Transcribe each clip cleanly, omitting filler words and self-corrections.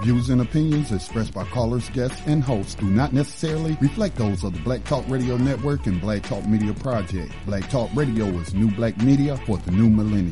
views and opinions expressed by callers, guests, and hosts do not necessarily reflect those of the Black Talk Radio Network and Black Talk Media Project. Black Talk Radio is new black media for the new millennium.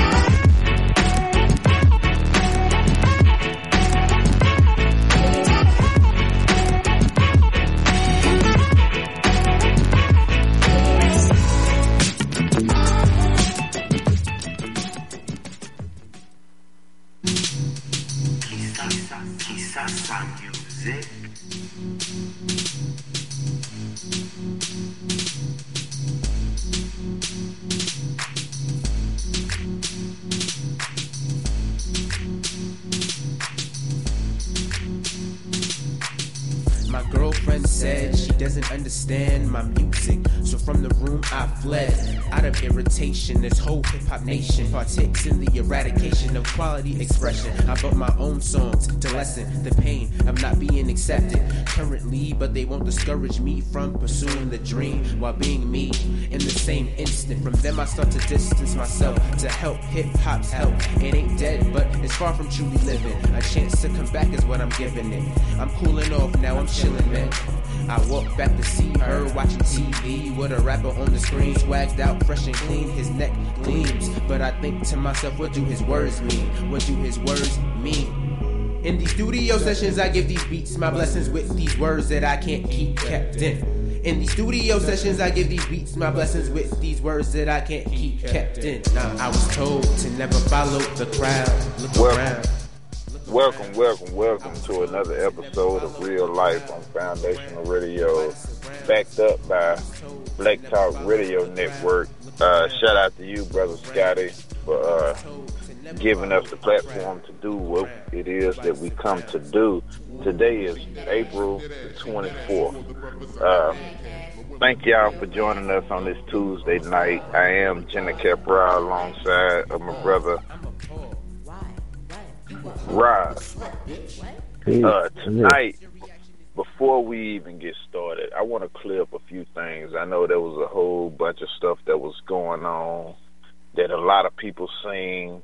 Understand my music, so from the room I fled. Out of irritation, this whole hip-hop nation partakes in the eradication of quality expression. I wrote my own songs to lessen the pain of not being accepted currently, but they won't discourage me from pursuing the dream while being me. In the same instant, from them I start to distance myself to help hip-hop's help. It ain't dead, but it's far from truly living. A chance to come back is what I'm giving it. I'm cooling off, now I'm chilling, man. I walk back to see her watching TV with a rapper on the screen, swagged out, fresh and clean, his neck gleams. But I think to myself, what do his words mean? What do his words mean? In these studio sessions, I give these beats my blessings with these words that I can't keep kept in. In these studio sessions, I give these beats my blessings with these words that I can't keep kept in. Now, I was told to never follow the crowd. Look around. Welcome to another episode of Real Life on Foundational Radio, backed up by Black Talk Radio Network. Shout out to you, Brother Scotty, for giving us the platform to do what it is that we come to do. Today is April the 24th. Thank y'all for joining us on this Tuesday night. I am Jenna Capra alongside of my brother Roz. Tonight, before we even get started, I want to clear up a few things. I know there was a whole bunch of stuff that was going on that a lot of people seen.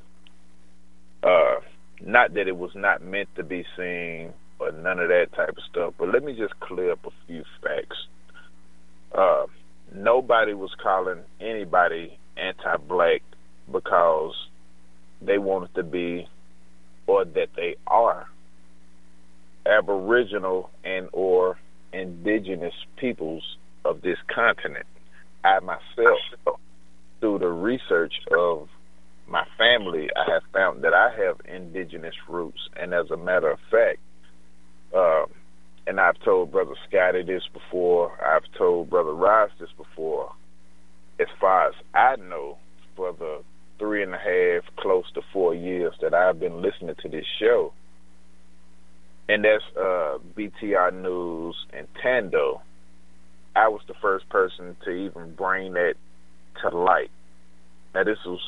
Not that it was not meant to be seen or none of that type of stuff, but let me just clear up a few facts. Nobody was calling anybody anti-black because they wanted to be or that they are Aboriginal and or indigenous peoples of this continent. I myself, through the research of my family, I have found that I have indigenous roots. And as a matter of fact, and I've told Brother Scotty this before, I've told Brother Rice this before, as far as I know, for the 3.5, close to 4 years that I've been listening to this show, and that's BTR News and Tando, I was the first person to even bring that to light. Now, this was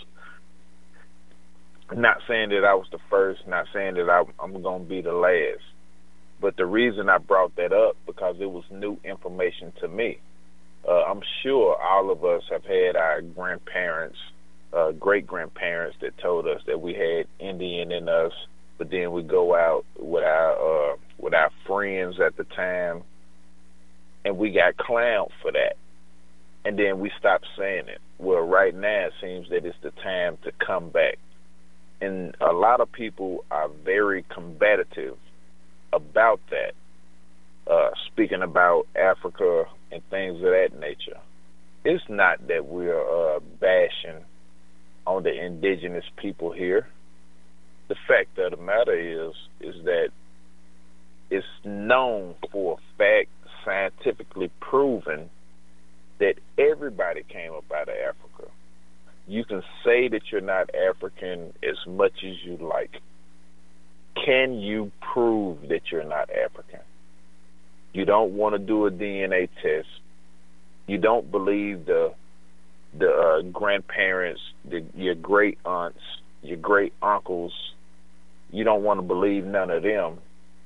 not saying that I was the first, not saying that I'm going to be the last, but the reason I brought that up, because it was new information to me. I'm sure all of us have had our grandparents, great-grandparents that told us that we had Indian in us, but then we go out with our friends at the time, and we got clowned for that. And then we stopped saying it. Well, right now it seems that it's the time to come back. And a lot of people are very combative about that, speaking about Africa and things of that nature. It's not that we're bashing on the indigenous people here. The fact of the matter is that it's known for a fact, scientifically proven, that everybody came up out of Africa. You can say that you're not African as much as you like. Can you prove that you're not African? You don't want to do a DNA test. You don't believe the grandparents, your great aunts, your great uncles. You don't want to believe none of them.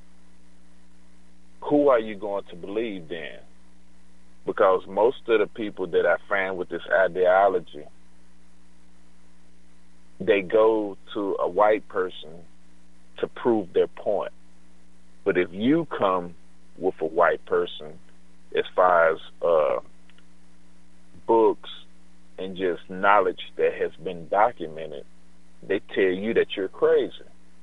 Who are you going to believe then? Because most of the people that I find with this ideology, they go to a white person to prove their point. But if you come with a white person as far as books and just knowledge that has been documented, they tell you that you're crazy.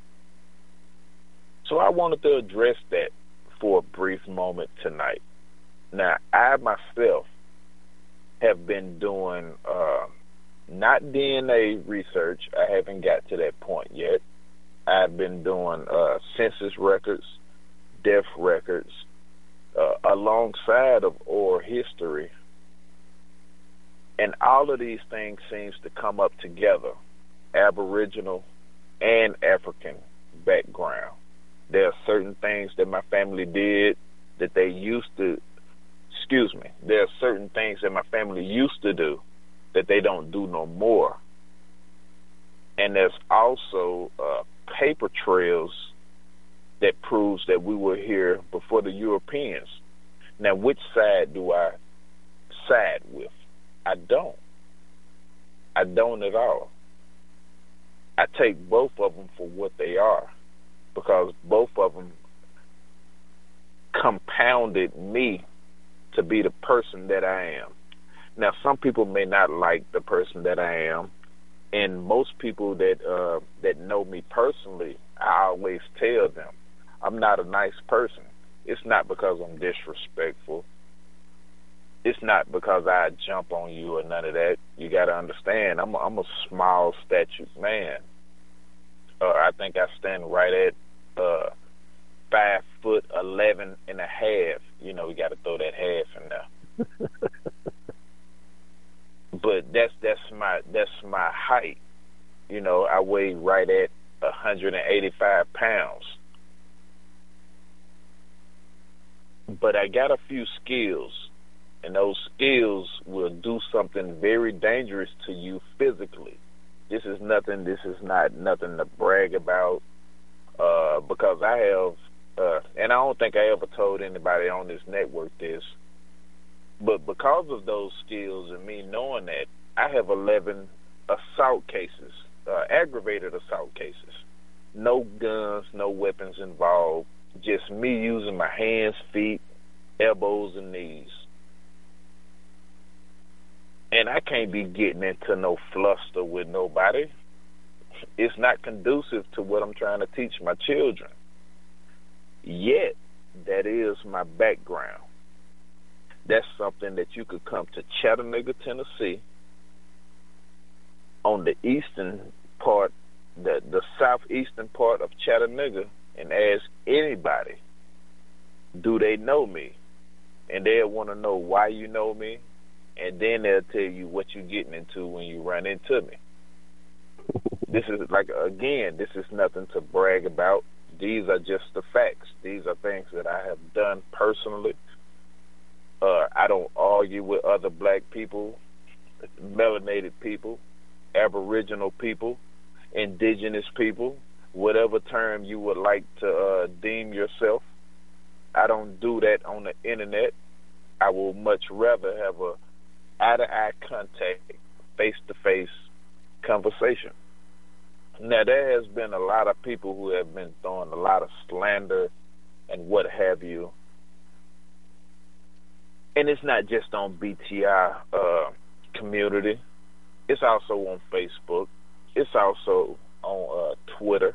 So I wanted to address that for a brief moment tonight. Now, I myself have been doing not DNA research. I haven't got to that point yet. I've been doing census records, death records, alongside of oral history. And all of these things seems to come up together, Aboriginal and African background. There are certain things that my family did that they used to, there are certain things that my family used to do that they don't do no more. And there's also paper trails that proves that we were here before the Europeans. Now, which side do I side with? I don't. I don't at all. I take both of them for what they are, because both of them compounded me to be the person that I am. Now, some people may not like the person that I am, and most people that know me personally, I always tell them, I'm not a nice person. It's not because I'm disrespectful. It's not because I jump on you or none of that. You got to understand, I'm a small statured man. I think I stand right at 5'11" and a half. You know, we got to throw that half in there. But that's my height. You know, I weigh right at 185 pounds. But I got a few skills, and those skills will do something very dangerous to you physically. This is not nothing to brag about, because I have, and I don't think I ever told anybody on this network this, but because of those skills and me knowing that, I have 11 assault cases, aggravated assault cases. No guns, no weapons involved, just me using my hands, feet, elbows, and knees. And I can't be getting into no fluster with nobody. It's not conducive to what I'm trying to teach my children. Yet, that is my background. That's something that you could come to Chattanooga, Tennessee, on the eastern part, the southeastern part of Chattanooga, and ask anybody, do they know me? And they'll want to know why you know me, and then they'll tell you what you're getting into when you run into me. This is this is nothing to brag about. These are just the facts. These are things that I have done personally. I don't argue with other black people, melanated people, Aboriginal people, indigenous people, whatever term you would like to deem yourself. I don't do that on the internet. I will much rather have a eye-to-eye contact, face-to-face conversation. Now, there has been a lot of people who have been throwing a lot of slander and what have you. And it's not just on BTI community. It's also on Facebook. It's also on Twitter.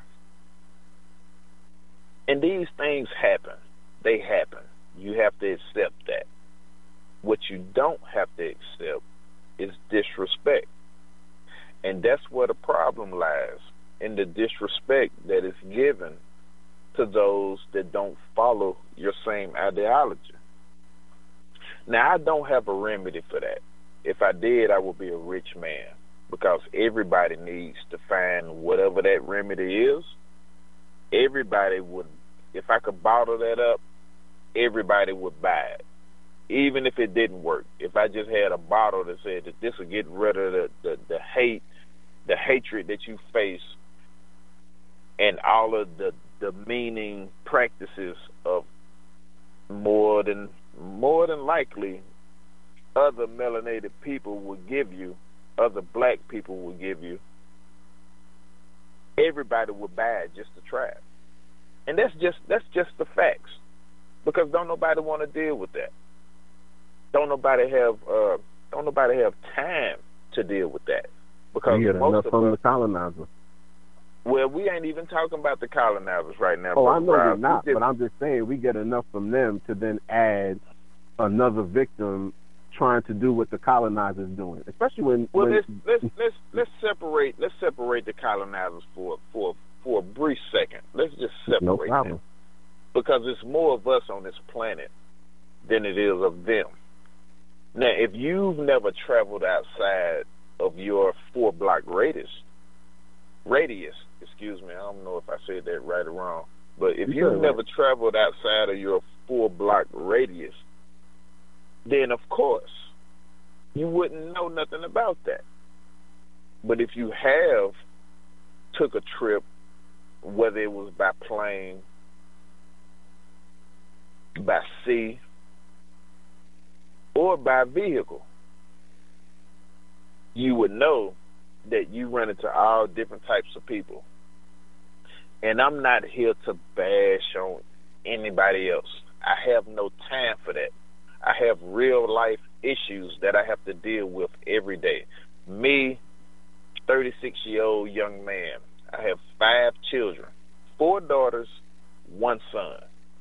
And these things happen. They happen. You have to accept that. What you don't have to accept is disrespect. And that's where the problem lies, in the disrespect that is given to those that don't follow your same ideology. Now, I don't have a remedy for that. If I did, I would be a rich man, because everybody needs to find whatever that remedy is. Everybody would, if I could bottle that up, everybody would buy it, even if it didn't work. If I just had a bottle that said that this will get rid of the hate, the hatred that you face, and all of the demeaning practices of more than likely other melanated people will give you, other black people will give you, everybody would buy it just to try it. And that's just the facts. Because don't nobody want to deal with that. Don't nobody have time to deal with that. Because we get most enough of from us, the colonizers. well, we ain't even talking about the colonizers right now. Oh, I know Rob. we're not, but I'm just saying we get enough from them to then add another victim trying to do what the colonizers doing. Especially when let's separate the colonizers for a brief second. Let's just separate no problem. them. Because it's more of us on this planet than it is of them. Now, if you've never traveled outside of your 4-block radius, excuse me, I don't know if I said that right or wrong, but if you've never traveled outside of your 4-block radius, then of course you wouldn't know nothing about that. But if you have took a trip, whether it was by plane, by sea, or by vehicle, you would know that you run into all different types of people. And I'm not here to bash on anybody else. I have no time for that. I have real life issues that I have to deal with every day. Me, 36-year-old young man, I have 5 children, 4 daughters, 1 son.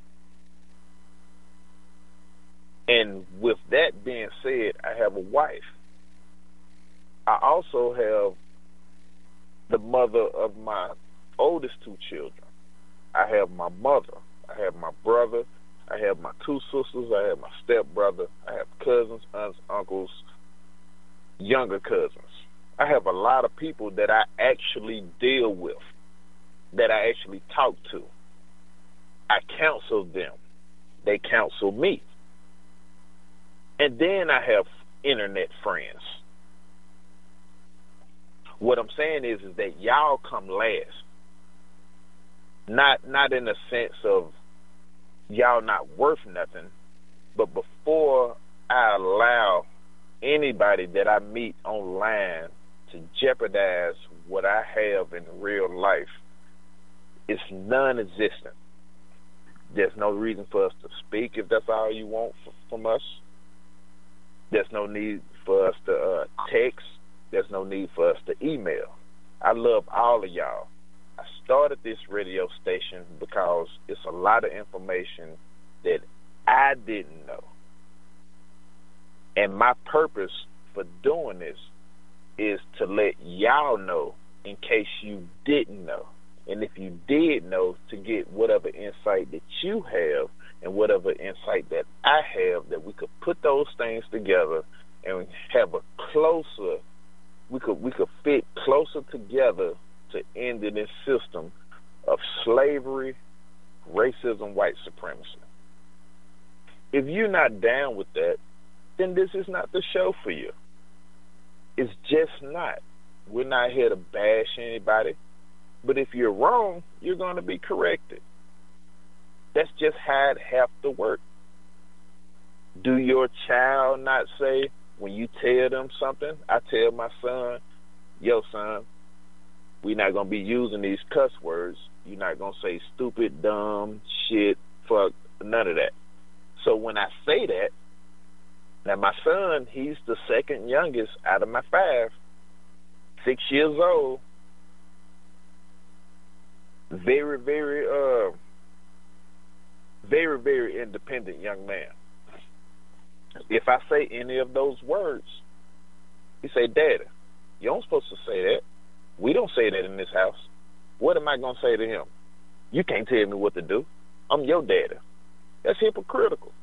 And with that being said, I have a wife. I also have the mother of my oldest 2 children. I have my mother. I have my brother. I have my 2 sisters. I have my stepbrother. I have cousins, aunts, uncles, younger cousins. I have a lot of people that I actually deal with, that I actually talk to. I counsel them. They counsel me. And then I have internet friends. What I'm saying is that y'all come last. Not in the sense of y'all not worth nothing, but before I allow anybody that I meet online to jeopardize what I have in real life, it's non-existent. There's no reason for us to speak if that's all you want from us. There's no need for us to text. There's no need for us to email. I love all of y'all. I started this radio station because it's a lot of information that I didn't know. And my purpose for doing this is to let y'all know in case you didn't know. And if you did know, to get whatever insight that you have and whatever insight that I have, that we could put those things together and have a closer, we could fit closer together to ending this system of slavery, racism, white supremacy. If you're not down with that, then this is not the show for you. It's just not. We're not here to bash anybody. But if you're wrong, you're going to be corrected. That's just how it have to work. Do your child not say, when you tell them something, I tell my son, yo, son, we're not going to be using these cuss words. You're not going to say stupid, dumb, shit, fuck, none of that. So when I say that, now my son, he's the second youngest out of my 5, 6 years old. Very, very, very, very independent young man. If I say any of those words, he say, Daddy, you ain't supposed to say that. We don't say that in this house. What am I going to say to him? You can't tell me what to do. I'm your daddy. That's hypocritical.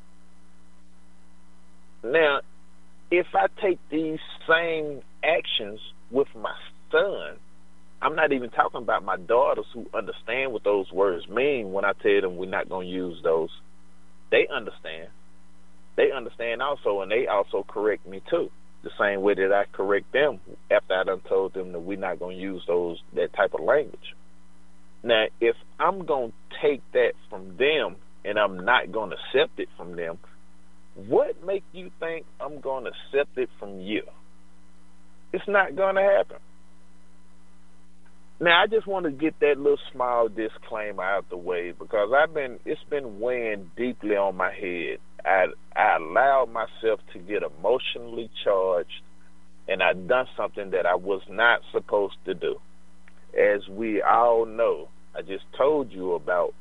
Now, if I take these same actions with my son, I'm not even talking about my daughters who understand what those words mean when I tell them we're not going to use those. They understand. They understand also, and they also correct me too, the same way that I correct them after I done told them that we're not going to use that type of language. Now, if I'm going to take that from them and I'm not going to accept it from them, what make you think I'm going to accept it from you? It's not going to happen. Now, I just want to get that little small disclaimer out the way because it's been weighing deeply on my head. I allowed myself to get emotionally charged, and I done something that I was not supposed to do. As we all know, I just told you about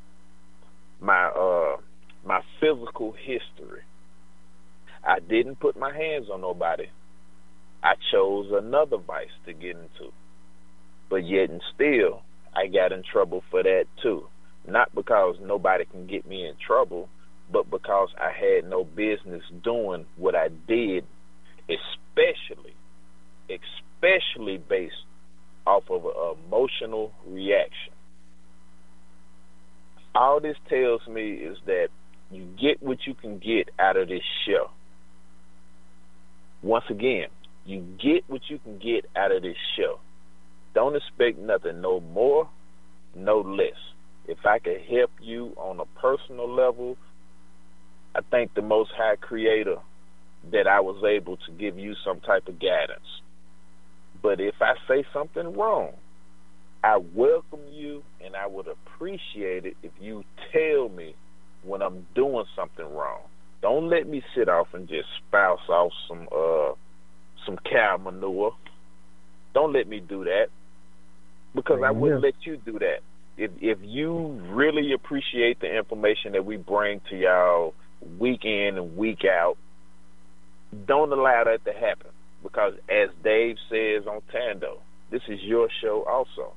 my physical history. I didn't put my hands on nobody. I chose another vice to get into. But yet and still, I got in trouble for that too. Not because nobody can get me in trouble, but because I had no business doing what I did, especially based off of an emotional reaction. All this tells me is that you get what you can get out of this show. Once again, you get what you can get out of this show. Don't expect nothing, no more, no less. If I could help you on a personal level, I thank the Most High Creator that I was able to give you some type of guidance. But if I say something wrong, I welcome you, and I would appreciate it if you tell me when I'm doing something wrong. Don't let me sit off and just spouse off some cow manure. Don't let me do that, because I wouldn't let you do that. If you really appreciate the information that we bring to y'all week in and week out, don't allow that to happen, because as Dave says on Tando, this is your show also.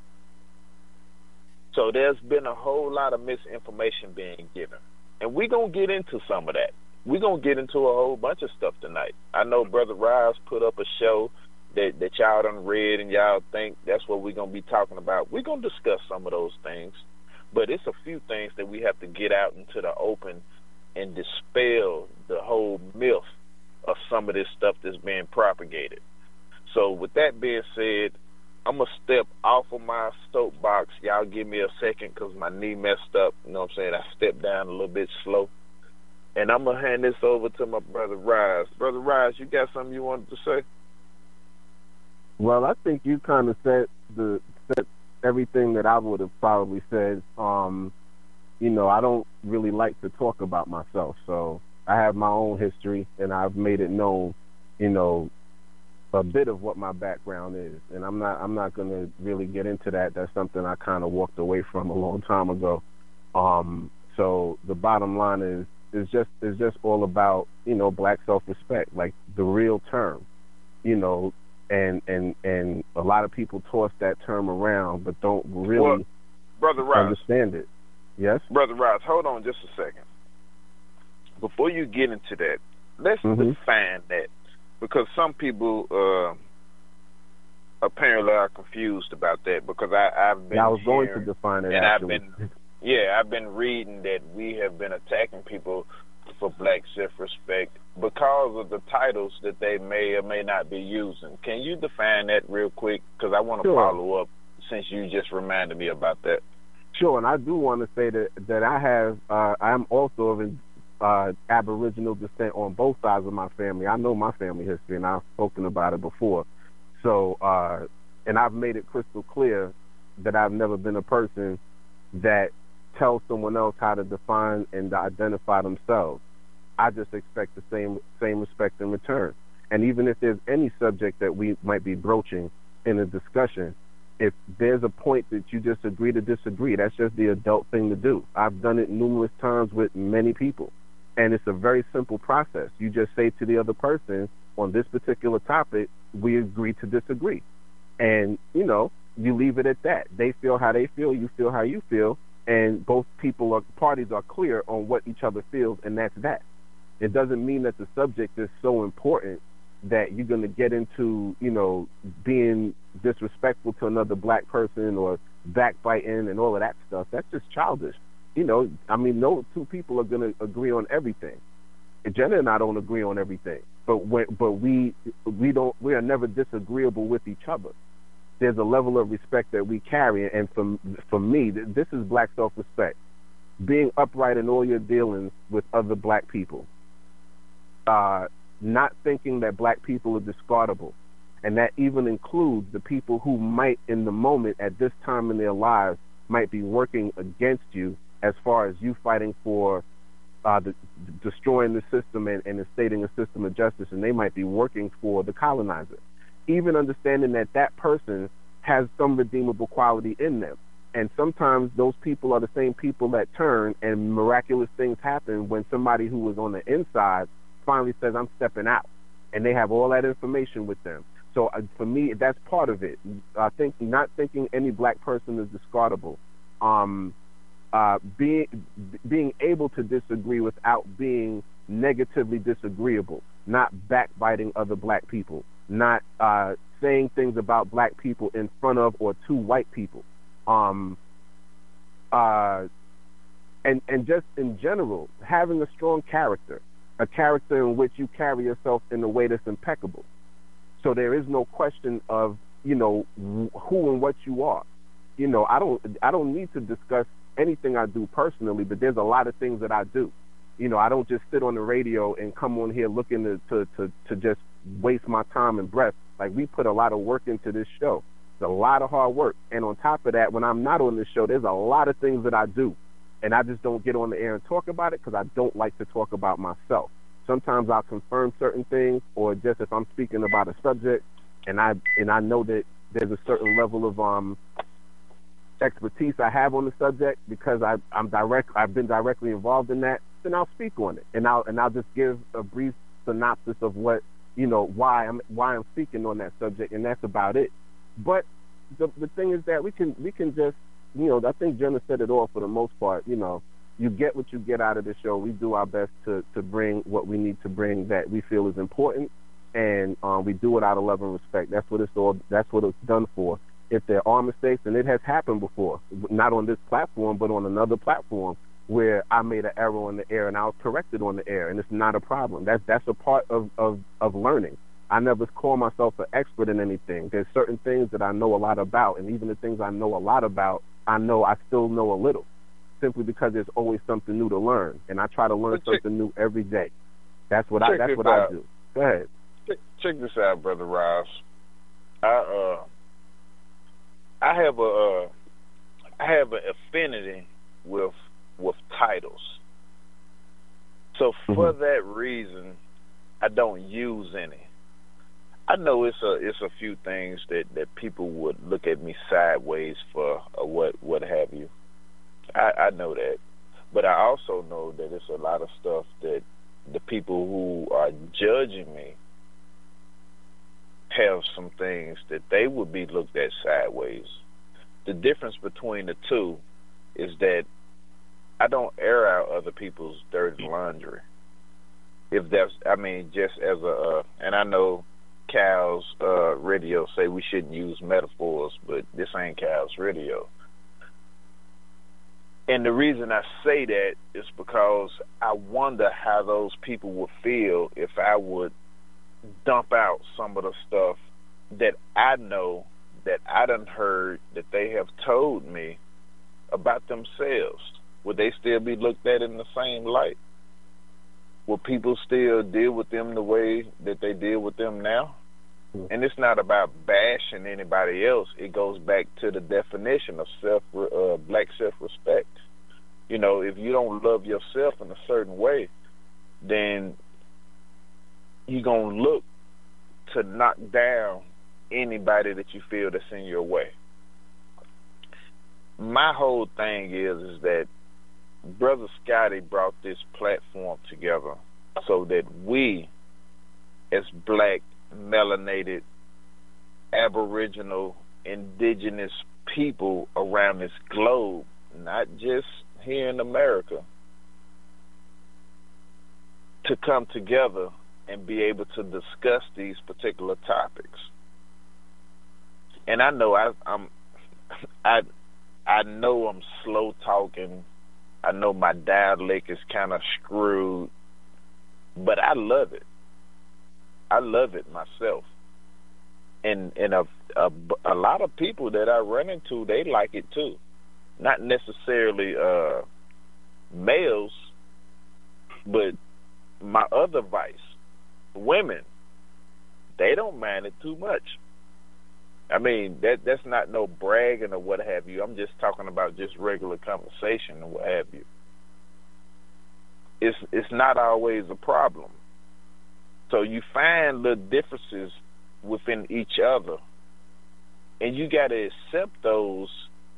So there's been a whole lot of misinformation being given. And we're going to get into some of that. We're going to get into a whole bunch of stuff tonight. I know Brother Riles put up a show that y'all done read, and y'all think that's what we're going to be talking about. We're going to discuss some of those things. But it's a few things that we have to get out into the open and dispel the whole myth of some of this stuff that's being propagated. So with that being said, I'm going to step off of my soapbox. Y'all give me a second because my knee messed up. You know what I'm saying? I stepped down a little bit slow. And I'm going to hand this over to my brother Rise. Brother Rise, you got something you wanted to say? Well, I think you kind of said everything that I would have probably said. You know, I don't really like to talk about myself. So I have my own history, and I've made it known, you know, a bit of what my background is, and I'm not going to really get into that. That's something I kind of walked away from a long time ago. So the bottom line is just all about, you know, black self-respect, like the real term, you know, and a lot of people toss that term around, but don't really understand it. Yes, Brother Ross, hold on just a second. Before you get into that, let's define that. Because some people apparently are confused about that. Because I've been. I was going to define it. And actually. I've been reading that we have been attacking people for black self-respect because of the titles that they may or may not be using. Can you define that real quick? Because I want to follow up since you just reminded me about that. Sure, and I do want to say that I have. I'm also of Aboriginal descent on both sides of my family. I know my family history, and I've spoken about it before. So, and I've made it crystal clear that I've never been a person that tells someone else how to define and to identify themselves. I just expect the same respect in return. And even if there's any subject that we might be broaching in a discussion, if there's a point that you just agree to disagree, that's just the adult thing to do. I've done it numerous times with many people. And it's a very simple process. You just say to the other person, on this particular topic, we agree to disagree. And, you know, you leave it at that. They feel how they feel, you feel how you feel, and both parties are clear on what each other feels, and that's that. It doesn't mean that the subject is so important that you're going to get into, you know, being disrespectful to another black person or backbiting and all of that stuff. That's just childish. You know, I mean, no two people are going to agree on everything. Jenna and I don't agree on everything, but we are never disagreeable with each other. There's a level of respect that we carry, and for me, this is black self-respect. Being upright in all your dealings with other black people. Not thinking that black people are discardable. And that even includes the people who might, in the moment, at this time in their lives, might be working against you as far as you fighting for destroying the system and instating a system of justice, and they might be working for the colonizer. Even understanding that that person has some redeemable quality in them. And sometimes those people are the same people that turn, and miraculous things happen when somebody who was on the inside finally says, I'm stepping out. And they have all that information with them. So for me, that's part of it. I think not thinking any black person is discardable. Being able to disagree without being negatively disagreeable, not backbiting other black people, not saying things about black people in front of or to white people. And just in general, having a strong character, a character in which you carry yourself in a way that's impeccable. So there is no question of, who and what you are. I don't need to discuss anything I do personally, but there's a lot of things that I do. I don't just sit on the radio and come on here looking to just waste my time and breath. Like, we put a lot of work into this show. It's a lot of hard work. And on top of that, when I'm not on this show, there's a lot of things that I do. And I just don't get on the air and talk about it because I don't like to talk about myself. Sometimes I'll confirm certain things, or just if I'm speaking about a subject and I know that there's a certain level of expertise I have on the subject because I've been directly involved in that, then I'll speak on it. And I'll just give a brief synopsis of what, why I'm speaking on that subject, and that's about it. But the thing is that we can just, I think Jenna said it all for the most part. You get what you get out of the show. We do our best to bring what we need to bring that we feel is important, and we do it out of love and respect. That's what it's done for. If there are mistakes, and it has happened before, not on this platform, but on another platform, where I made an error on the air and I was corrected on the air, and it's not a problem. That's a part of learning. I never call myself an expert in anything. There's certain things that I know a lot about, and even the things I know a lot about, I still know a little, simply because there's always something new to learn, and I try to learn something new every day. That's what I do. Go ahead. Check this out, Brother Ross. I have an affinity with titles. So for that reason, I don't use any. I know it's a few things that people would look at me sideways for, or what have you. I know that. But I also know that it's a lot of stuff that the people who are judging me have some things that they would be looked at sideways. The difference between the two is that I don't air out other people's dirty laundry. Just as and I know Cal's radio say we shouldn't use metaphors, but this ain't Cal's radio. And the reason I say that is because I wonder how those people would feel if I would dump out some of the stuff that I know, that I done heard, that they have told me about themselves. Would they still be looked at in the same light? Will people still deal with them the way that they deal with them now? Mm-hmm. And it's not about bashing anybody else. It goes back to the definition of black self-respect. If you don't love yourself in a certain way, then you're going to look to knock down anybody that you feel that's in your way. My whole thing is that Brother Scotty brought this platform together so that we, as black, melanated, aboriginal, indigenous people around this globe, not just here in America, to come together and be able to discuss these particular topics. And I know I know I'm slow talking. I know my dialect is kind of screwed, but I love it. I love it myself. And a lot of people that I run into, they like it too. Not necessarily males, but my other vice, women, they don't mind it too much. I mean, that's not no bragging or what have you. I'm just talking about just regular conversation and what have you. It's not always a problem. So you find little differences within each other, and you got to accept those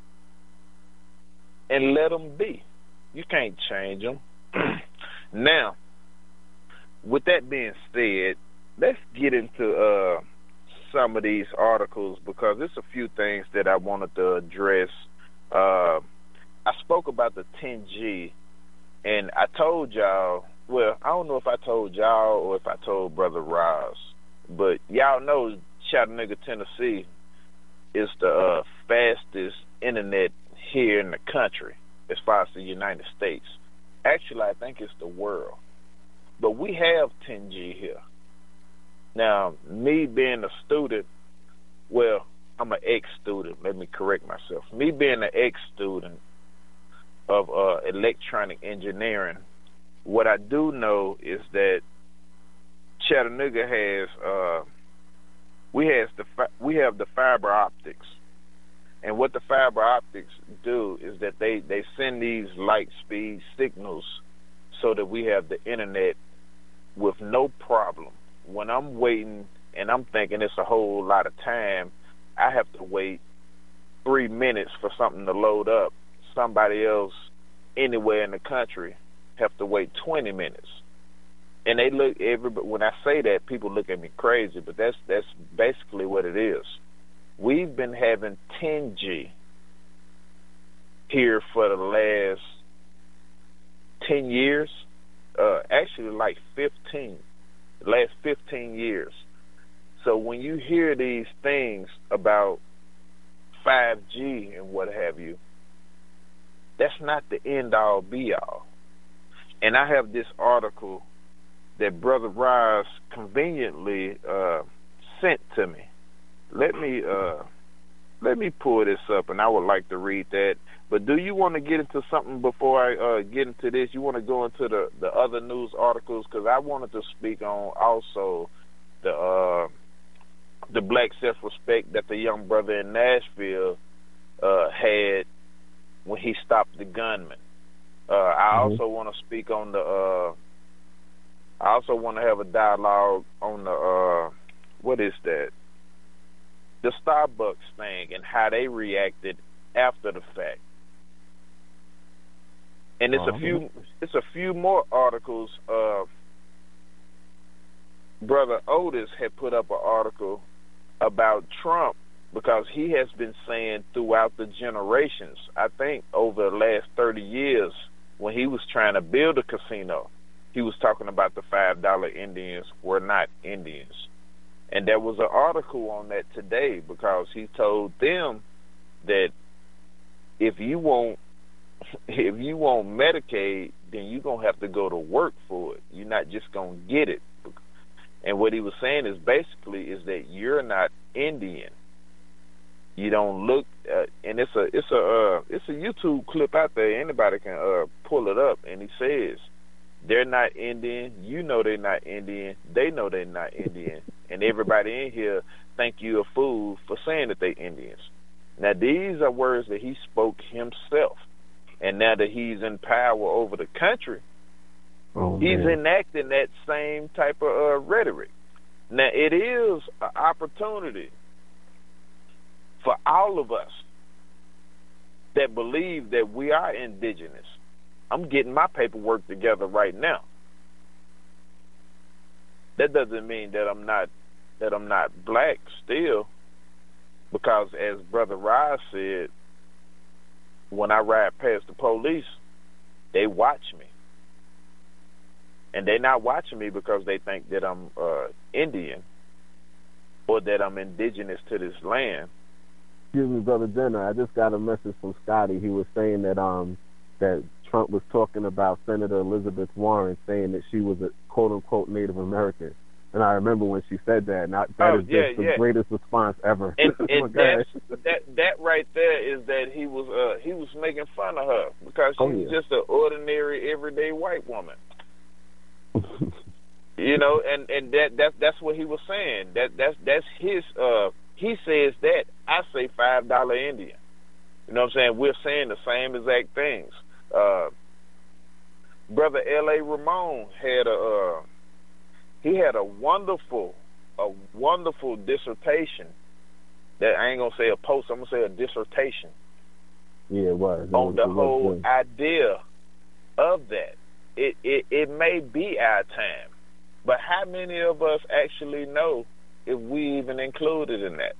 and let them be. You can't change them. Now, with that being said, let's get into some of these articles, because there's a few things that I wanted to address. I spoke about the 10G, and I told y'all, well, I don't know if I told y'all or if I told Brother Roz, but y'all know Chattanooga, Tennessee is the fastest internet here in the country as far as the United States. Actually, I think it's the world. But we have 10G here. Now, me being a student, well, I'm an ex-student. Let me correct myself. Me being an ex-student of electronic engineering, what I do know is that Chattanooga has we have the fiber optics, and what the fiber optics do is that they send these light speed signals so that we have the internet with no problem. When I'm waiting and I'm thinking it's a whole lot of time, I have to wait 3 minutes for something to load up. Somebody else anywhere in the country have to wait 20 minutes. And they look, when I say that, people look at me crazy, but that's basically what it is. We've been having 10G here for the last 10 years, actually like 15, the last 15 years. So when you hear these things about 5G and what have you, that's not the end-all, be-all. And I have this article that Brother Roz conveniently sent to me. Let me pull this up, and I would like to read that. But do you want to get into something before I get into this? You want to go into the other news articles? Because I wanted to speak on also the black self-respect that the young brother in Nashville had when he stopped the gunman. I also want to speak on the I also want to have a dialogue on the what is that? The Starbucks thing and how they reacted after the fact. And it's a few more articles. Brother Otis had put up an article about Trump, because he has been saying throughout the generations, I think over the last 30 years, when he was trying to build a casino, he was talking about the $5 Indians were not Indians. And there was an article on that today, because he told them that if you want Medicaid, then you're going to have to go to work for it. You're not just going to get it. And what he was saying is basically is that you're not Indian. You don't look, and it's a YouTube clip out there. Anybody can pull it up. And he says they're not Indian. You know they're not Indian. They know they're not Indian. And everybody in here think you a fool for saying that they're Indians. Now these are words that he spoke himself. And now that he's in power over the country, he's enacting that same type of rhetoric. Now it is an opportunity for all of us that believe that we are indigenous. I'm getting my paperwork together right now. That doesn't mean that I'm not black still, because as Brother Roz said, when I ride past the police, they watch me. And they're not watching me because they think that I'm Indian or that I'm indigenous to this land. Excuse me, Brother Jenner. I just got a message from Scotty. He was saying that that Trump was talking about Senator Elizabeth Warren, saying that she was a quote-unquote Native American. And I remember when she said that, and that is just the greatest response ever. And that right there is that he was making fun of her because she's just an ordinary, everyday white woman. You know, and that's what he was saying. That's his. He says that, I say $5 Indian. You know what I'm saying? We're saying the same exact things. Brother L.A. Ramon had a wonderful dissertation. That I ain't gonna say a post. I'm gonna say a dissertation. Yeah, it was. On the whole idea of that. It may be our time, but how many of us actually know if we even included in that?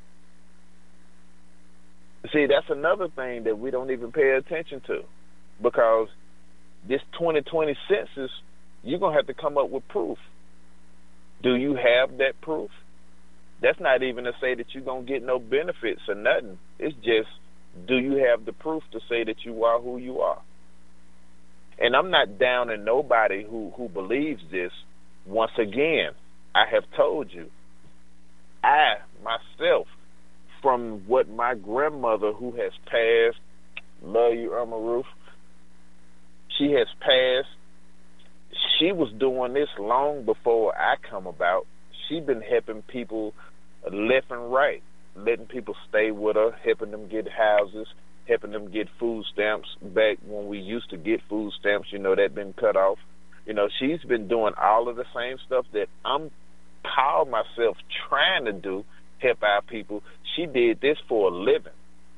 See, that's another thing that we don't even pay attention to, because this 2020 census, you're going to have to come up with proof. Do you have that proof? That's not even to say that you're going to get no benefits or nothing. It's just, do you have the proof to say that you are who you are? And I'm not downing nobody who believes this. Once again, I have told you, I, myself, from what my grandmother, who has passed, love you, Irma Ruth, she has passed. She was doing this long before I come about. She been helping people left and right, letting people stay with her, helping them get houses, helping them get food stamps. Back when we used to get food stamps, you know, that been cut off. You know, she's been doing all of the same stuff that I'm call myself trying to do, help our people. She did this for a living.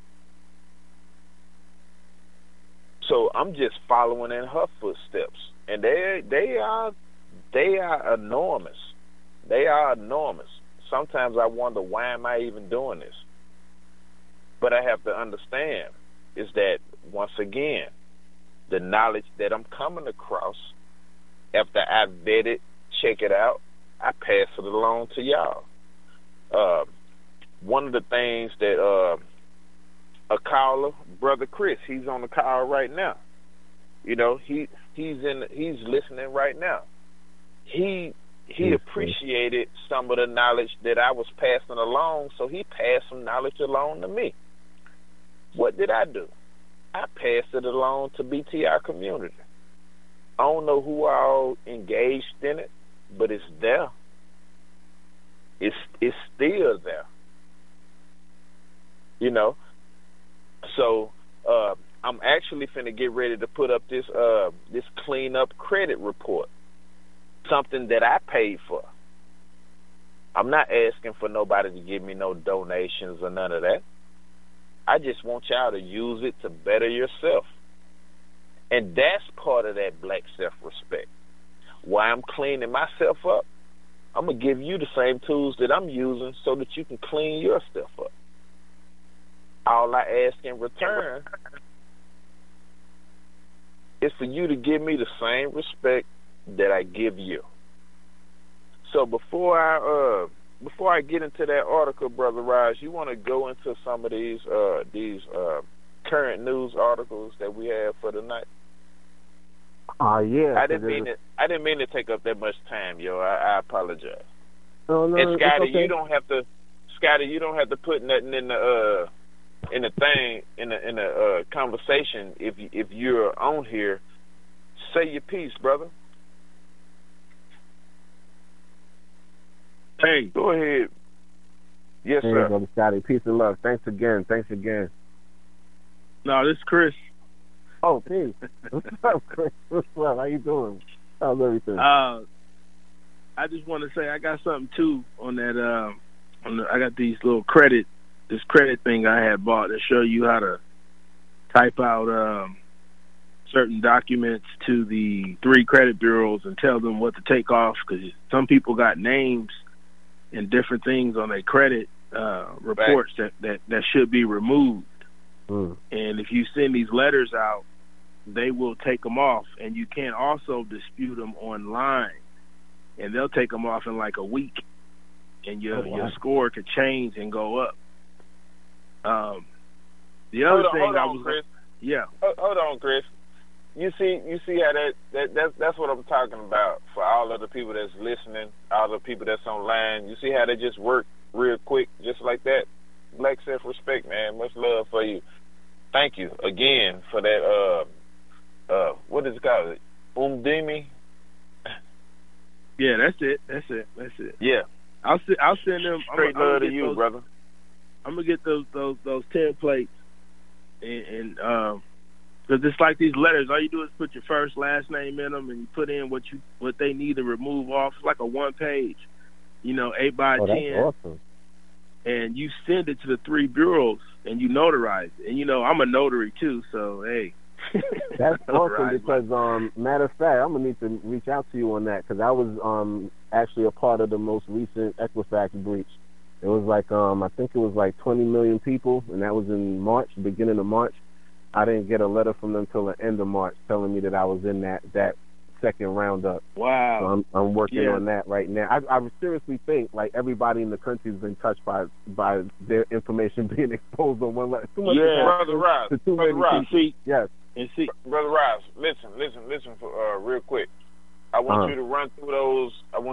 So I'm just following in her footsteps. And they are enormous. They are enormous. Sometimes I wonder, why am I even doing this? But I have to understand is that, once again, the knowledge that I'm coming across, after I vet it, check it out, I pass it along to y'all. One of the things that a caller, Brother Chris, he's on the call right now. You know, he's listening right now. He appreciated some of the knowledge that I was passing along, so he passed some knowledge along to me. What did I do? I passed it along to BTR community. I don't know who all engaged in it, but it's there. It's still there. You know? So I'm actually finna get ready to put up this cleanup credit report. Something that I paid for. I'm not asking for nobody to give me no donations or none of that. I just want y'all to use it to better yourself. And that's part of that black self-respect. While I'm cleaning myself up, I'm going to give you the same tools that I'm using so that you can clean your stuff up. All I ask in return is for you to give me the same respect that I give you. So before I get into that article, Brother Raj, you want to go into some of these current news articles that we have for tonight? Yeah. I didn't mean to take up that much time, yo. I apologize. No, and Scotty, okay. you don't have to put nothing in the conversation if you're on here. Say your piece, brother. Hey, go ahead. Yes, hey, sir. Brother Scotty, peace and love. Thanks again. No, this is Chris. Oh, peace. What's up, Chris? What's up? How you doing? How's everything? I just want to say I got something too on that. I got these little credit thing I had bought to show you how to type out certain documents to the 3 credit bureaus and tell them what to take off, because some people got names and different things on their credit reports that should be removed. And if you send these letters out, they will take them off, and you can also dispute them online, and they'll take them off in like a week, and your score could change and go up. The other thing Chris. Yeah. Hold on, Chris. You see how that's what I'm talking about for all of the people that's listening, all the people that's online. You see how they just work real quick, just like that. Black self-respect, man. Much love for you. Thank you again for that. What is it called? Umdimi. Yeah, that's it. Yeah. I'll send them. Straight love to you, brother. I'm gonna get those 10 plates, and because it's like these letters. All you do is put your first, last name in them, and you put in what they need to remove off. It's like a 1-page, 8 by 10. That's awesome. And you send it to the 3 bureaus, and you notarize it. And I'm a notary too, so hey. That's awesome because, matter of fact, I'm gonna need to reach out to you on that because I was actually a part of the most recent Equifax breach. It was like I think it was like 20 million people, and that was in March, beginning of March. I didn't get a letter from them till the end of March telling me that I was in that second roundup. Wow. So I'm working on that right now. I seriously think like everybody in the country has been touched by their information being exposed on one letter. Brother Ross. Yes. And see, Brother Ross, listen for real quick. I want you to run through those.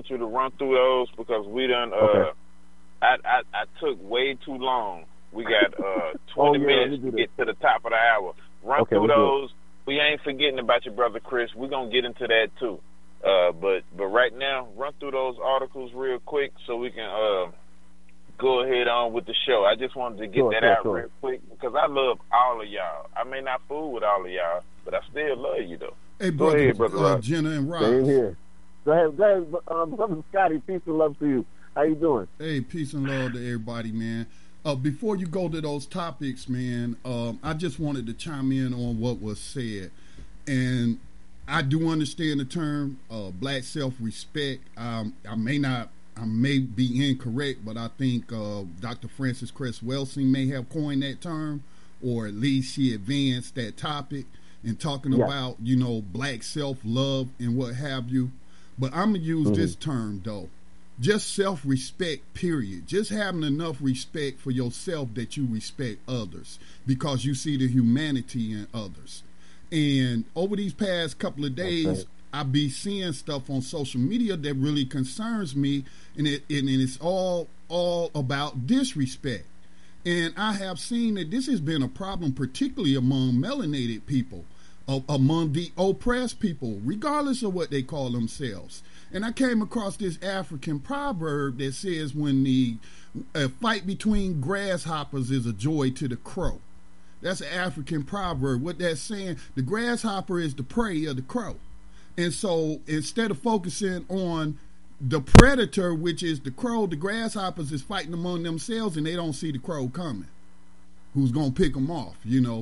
Because we done. Okay. I took way too long. We got 20 minutes to get to the top of the hour. Run through those. We ain't forgetting about your brother Chris. We're gonna get into that too. But right now, run through those articles real quick so we can go ahead on with the show. I just wanted to get that out real quick because I love all of y'all. I may not fool with all of y'all, but I still love you though. Hey, go ahead, brother Jenna and Ross. Same here. Go ahead, brother Scotty. Peace and love to you. How you doing? Hey, peace and love to everybody, man. Before you go to those topics, man, I just wanted to chime in on what was said. And I do understand the term black self-respect. I may be incorrect, but I think Dr. Frances Cress Welsing may have coined that term, or at least she advanced that topic in talking about, black self-love and what have you. But I'm going to use this term, though. Just self-respect, period. Just having enough respect for yourself that you respect others because you see the humanity in others. And over these past couple of days, I be seeing stuff on social media that really concerns me, and it's all about disrespect. And I have seen that this has been a problem, particularly among melanated people, among the oppressed people, regardless of what they call themselves. And I came across this African proverb that says when a fight between grasshoppers is a joy to the crow. That's an African proverb. What that's saying, the grasshopper is the prey of the crow. And so instead of focusing on the predator, which is the crow, the grasshoppers is fighting among themselves and they don't see the crow coming. Who's going to pick them off,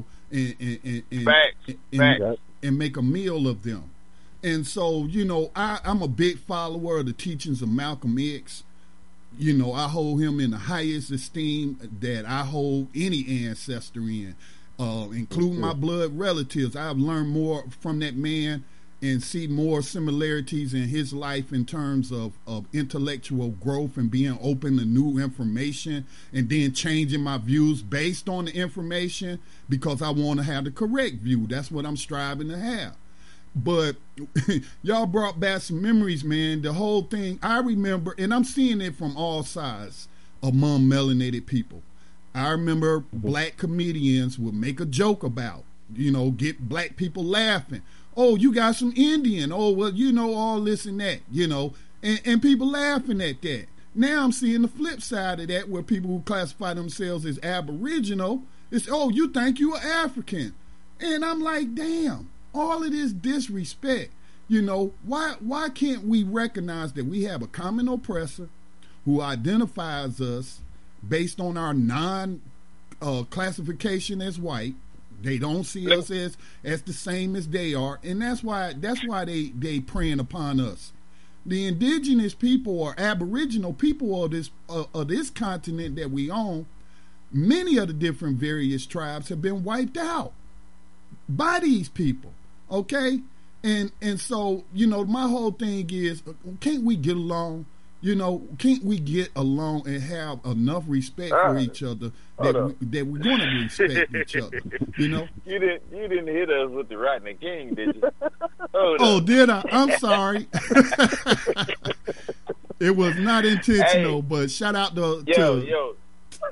and make a meal of them. And so, I'm a big follower of the teachings of Malcolm X. I hold him in the highest esteem that I hold any ancestor in, including my blood relatives. I've learned more from that man and see more similarities in his life in terms of intellectual growth and being open to new information and then changing my views based on the information because I want to have the correct view. That's what I'm striving to have. But y'all brought back some memories, man. The whole thing, I remember, and I'm seeing it from all sides among melanated people. I remember black comedians would make a joke about, get black people laughing. Oh, you got some Indian. Oh, well, all this and that, and people laughing at that. Now I'm seeing the flip side of that where people who classify themselves as Aboriginal, it's, oh, you think you are African. And I'm like, damn. All of this disrespect, why can't we recognize that we have a common oppressor who identifies us based on our classification as white? They don't see us as the same as they are, and that's why they preying upon us. The indigenous people or Aboriginal people of this continent that we own, many of the different various tribes have been wiped out by these people. Okay, and so my whole thing is, can't we get along? Can't we get along and have enough respect for each other that we're going to respect each other? You didn't hit us with the Rodney King, did you? Did I? I'm sorry. It was not intentional, but shout out to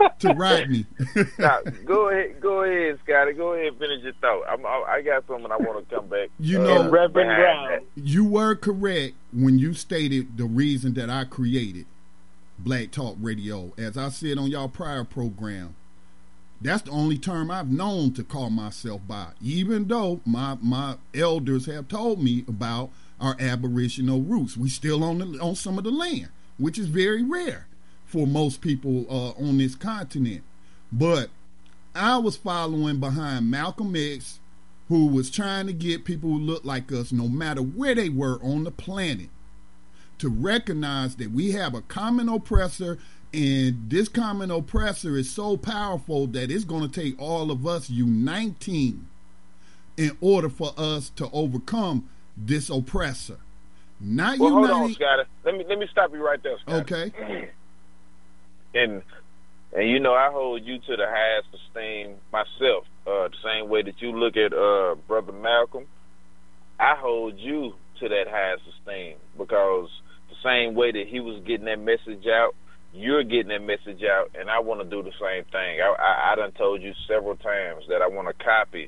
to Rodney. Now, go ahead, Scotty. Go ahead and finish your thought. I got something I want to come back. You know, Reverend Brown. that. You were correct when you stated the reason that I created Black Talk Radio. As I said on y'all prior program, that's the only term I've known to call myself by, even though my elders have told me about our aboriginal roots. We still on some of the land, which is very rare for most people on this continent. But I was following behind Malcolm X, who was trying to get people who look like us, no matter where they were on the planet, to recognize that we have a common oppressor, and this common oppressor is so powerful that it's going to take all of us uniting in order for us to overcome this oppressor. Not Well, uniting. hold on, Scotty. Let me stop you right there, Scotty. Okay. And you know, I hold you to the highest esteem myself. The same way that you look at Brother Malcolm, I hold you to that highest esteem, because the same way that he was getting that message out, you're getting that message out, and I want to do the same thing. I done told you several times that I want to copy.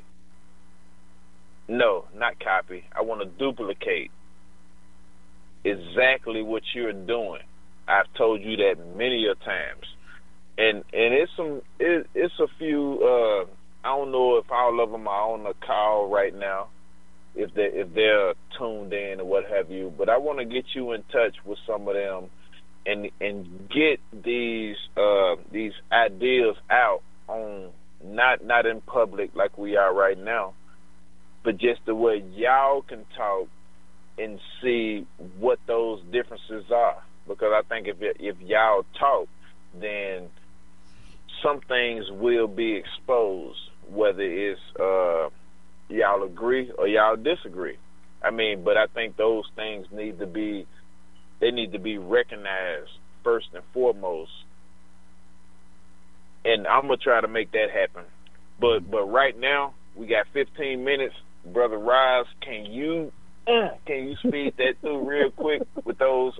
No, not copy. I want to duplicate exactly what you're doing. I've told you that many a times, and it's a few. I don't know if all of them are on the call right now, if they're tuned in or what have you. But I want to get you in touch with some of them, and get these ideas out on not in public like we are right now, but just the way y'all can talk and see what those differences are. Because I think if y'all talk, then some things will be exposed, whether it's y'all agree or y'all disagree. I mean, but I think those things need to be recognized first and foremost. And I'm gonna try to make that happen. But right now we got 15 minutes. Brother Rise, can you speed that through real quick with those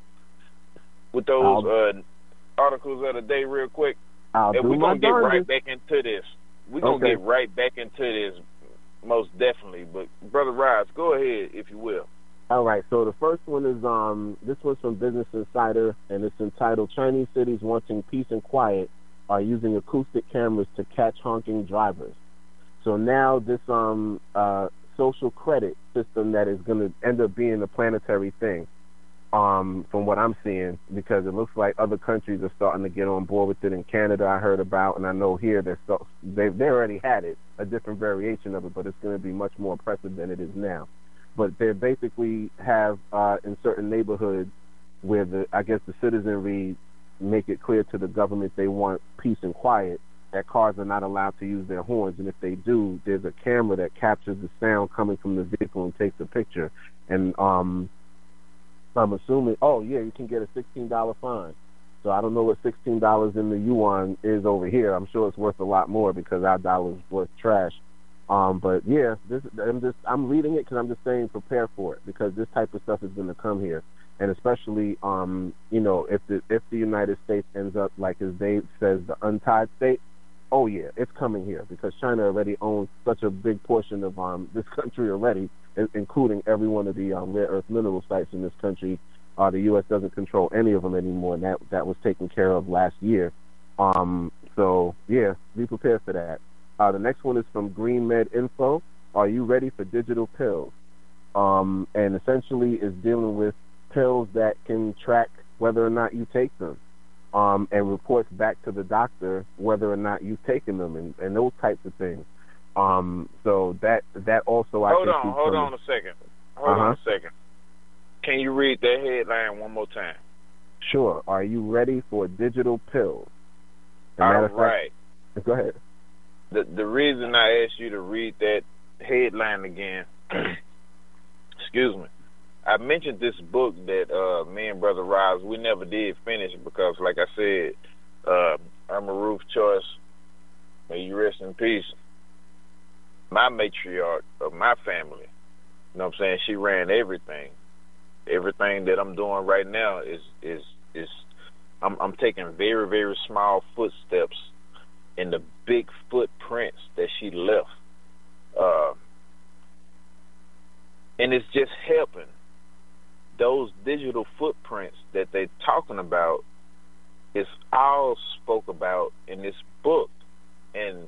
articles of the day real quick? And we're going to get right back into this. We're going to get right back into this, most definitely. But, Brother Rise, go ahead, if you will. All right, so the first one is, this one's from Business Insider, and it's entitled, Chinese Cities Wanting Peace and Quiet Are Using Acoustic Cameras to Catch Honking Drivers. So now this social credit system that is going to end up being a planetary thing, from what I'm seeing, because it looks like other countries are starting to get on board with it. In Canada, I heard about, and I know here they already had it, a different variation of it, but it's going to be much more oppressive than it is now. But they basically have in certain neighborhoods where I guess the citizenry make it clear to the government they want peace and quiet, that cars are not allowed to use their horns, and if they do, there's a camera that captures the sound coming from the vehicle and takes a picture. And I'm assuming, you can get a $16 fine. So I don't know what $16 in the yuan is over here. I'm sure it's worth a lot more because our dollar's worth trash. But yeah, I'm reading it because I'm just saying prepare for it, because this type of stuff is going to come here. And especially, if the United States ends up, like as Dave says, the untied state, oh yeah, it's coming here, because China already owns such a big portion of this country already, including every one of the rare earth mineral sites in this country. The U.S. doesn't control any of them anymore, and that was taken care of last year. So yeah, be prepared for that. The next one is from Green Med Info. Are you ready for digital pills? And essentially is dealing with pills that can track whether or not you take them, and reports back to the doctor whether or not you've taken them, and those types of things. So that also I hold on a second. Hold on a second. Can you read that headline one more time? Sure. Are you ready for digital pills? All right. Go ahead. The reason I asked you to read that headline again, excuse me, I mentioned this book that me and Brother Rise, we never did finish because, like I said, Irma Ruth Choice, may you rest in peace, my matriarch of my family, you know what I'm saying, she ran everything. Everything that I'm doing right now is I'm taking very, very small footsteps in the big footprints that she left. And it's just helping. Those digital footprints that they're talking about is all spoke about in this book. And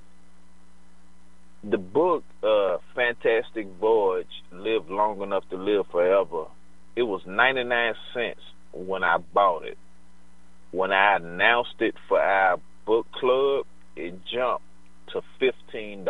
the book, Fantastic Voyage, Live Long Enough to Live Forever, it was 99 cents when I bought it. When I announced it for our book club, it jumped to $15.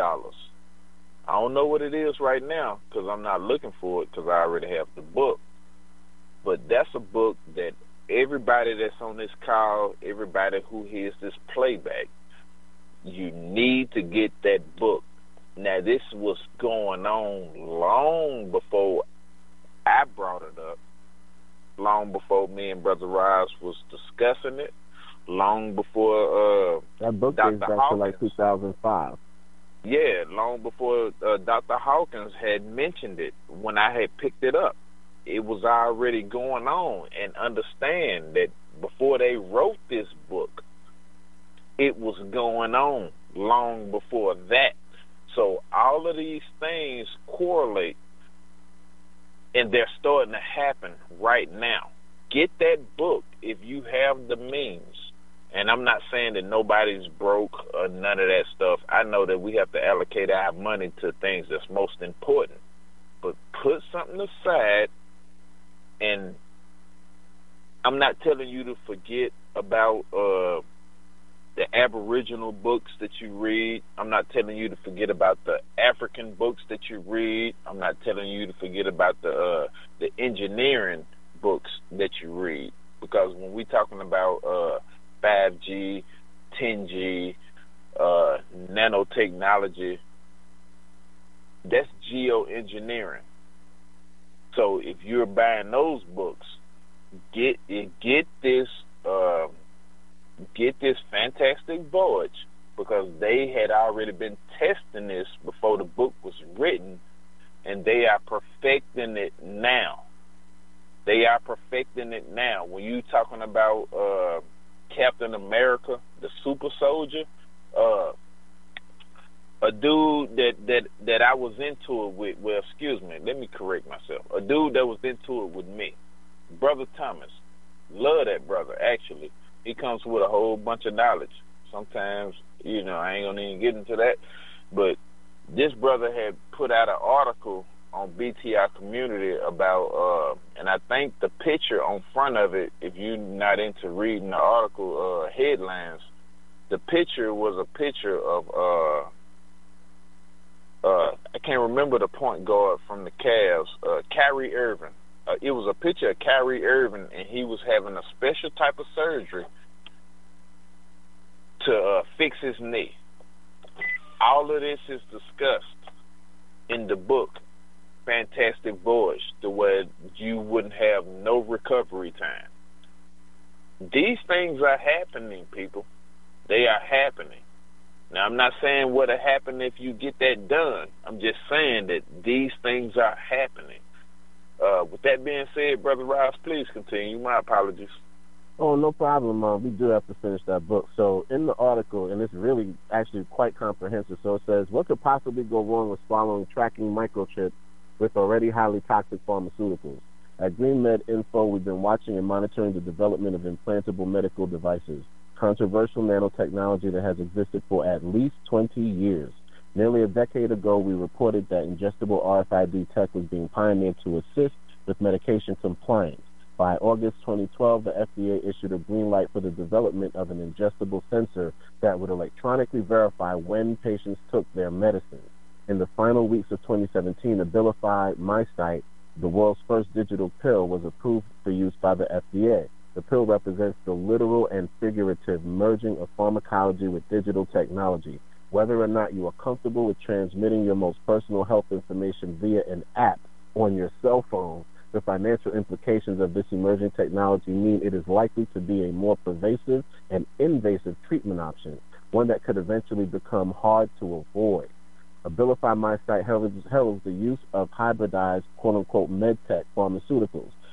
I don't know what it is right now because I'm not looking for it because I already have the book. But that's a book that everybody that's on this call, everybody who hears this playback, you need to get that book. Now, this was going on long before I brought it up, long before me and Brother Ross was discussing it, long before that book Dr. is back Hawkins. to like 2005. Yeah, long before Dr. Hawkins had mentioned it when I had picked it up. It was already going on. And understand that before they wrote this book, it was going on long before that. So all of these things correlate, and they're starting to happen right now. Get that book if you have the means. And I'm not saying that nobody's broke or none of that stuff. I know that we have to allocate our money to things that's most important. But put something aside, and I'm not telling you to forget about the Aboriginal books that you read. I'm not telling you to forget about the African books that you read. I'm not telling you to forget about the engineering books that you read. Because when we're talking about 5G, 10G, nanotechnology, that's geoengineering. So if you're buying those books, get this Fantastic Voyage, because they had already been testing this before the book was written, and they are perfecting it now. They are perfecting it now. When you're talking about Captain America, the super soldier, a dude that I was into it with, well, excuse me, let me correct myself. A dude that was into it with me, Brother Thomas. Love that brother, actually. He comes with a whole bunch of knowledge. Sometimes, I ain't going to even get into that. But this brother had put out an article on BTI Community about, and I think the picture on front of it, if you're not into reading the article headlines, the picture was a picture of, I can't remember the point guard from the Cavs, Kyrie Irving. It was a picture of Kyrie Irving, and he was having a special type of surgery to fix his knee. All of this is discussed in the book Fantastic Voyage, to where you wouldn't have no recovery time. These things are happening, people. They are happening. Now, I'm not saying what'll happen if you get that done. I'm just saying that these things are happening. With that being said, Brother Ross, please continue. My apologies. Oh, no problem. We do have to finish that book. So in the article, and it's really actually quite comprehensive, so it says, what could possibly go wrong with swallowing tracking microchips with already highly toxic pharmaceuticals? At GreenMed Info, we've been watching and monitoring the development of implantable medical devices, controversial nanotechnology that has existed for at least 20 years. Nearly a decade ago, we reported that ingestible RFID tech was being pioneered to assist with medication compliance. By August 2012, the FDA issued a green light for the development of an ingestible sensor that would electronically verify when patients took their medicine. In the final weeks of 2017, Abilify MySight, the world's first digital pill, was approved for use by the FDA. The pill represents the literal and figurative merging of pharmacology with digital technology. Whether or not you are comfortable with transmitting your most personal health information via an app on your cell phone, the financial implications of this emerging technology mean it is likely to be a more pervasive and invasive treatment option, one that could eventually become hard to avoid. Abilify MySight heralds the use of hybridized, quote-unquote, medtech pharmaceuticals,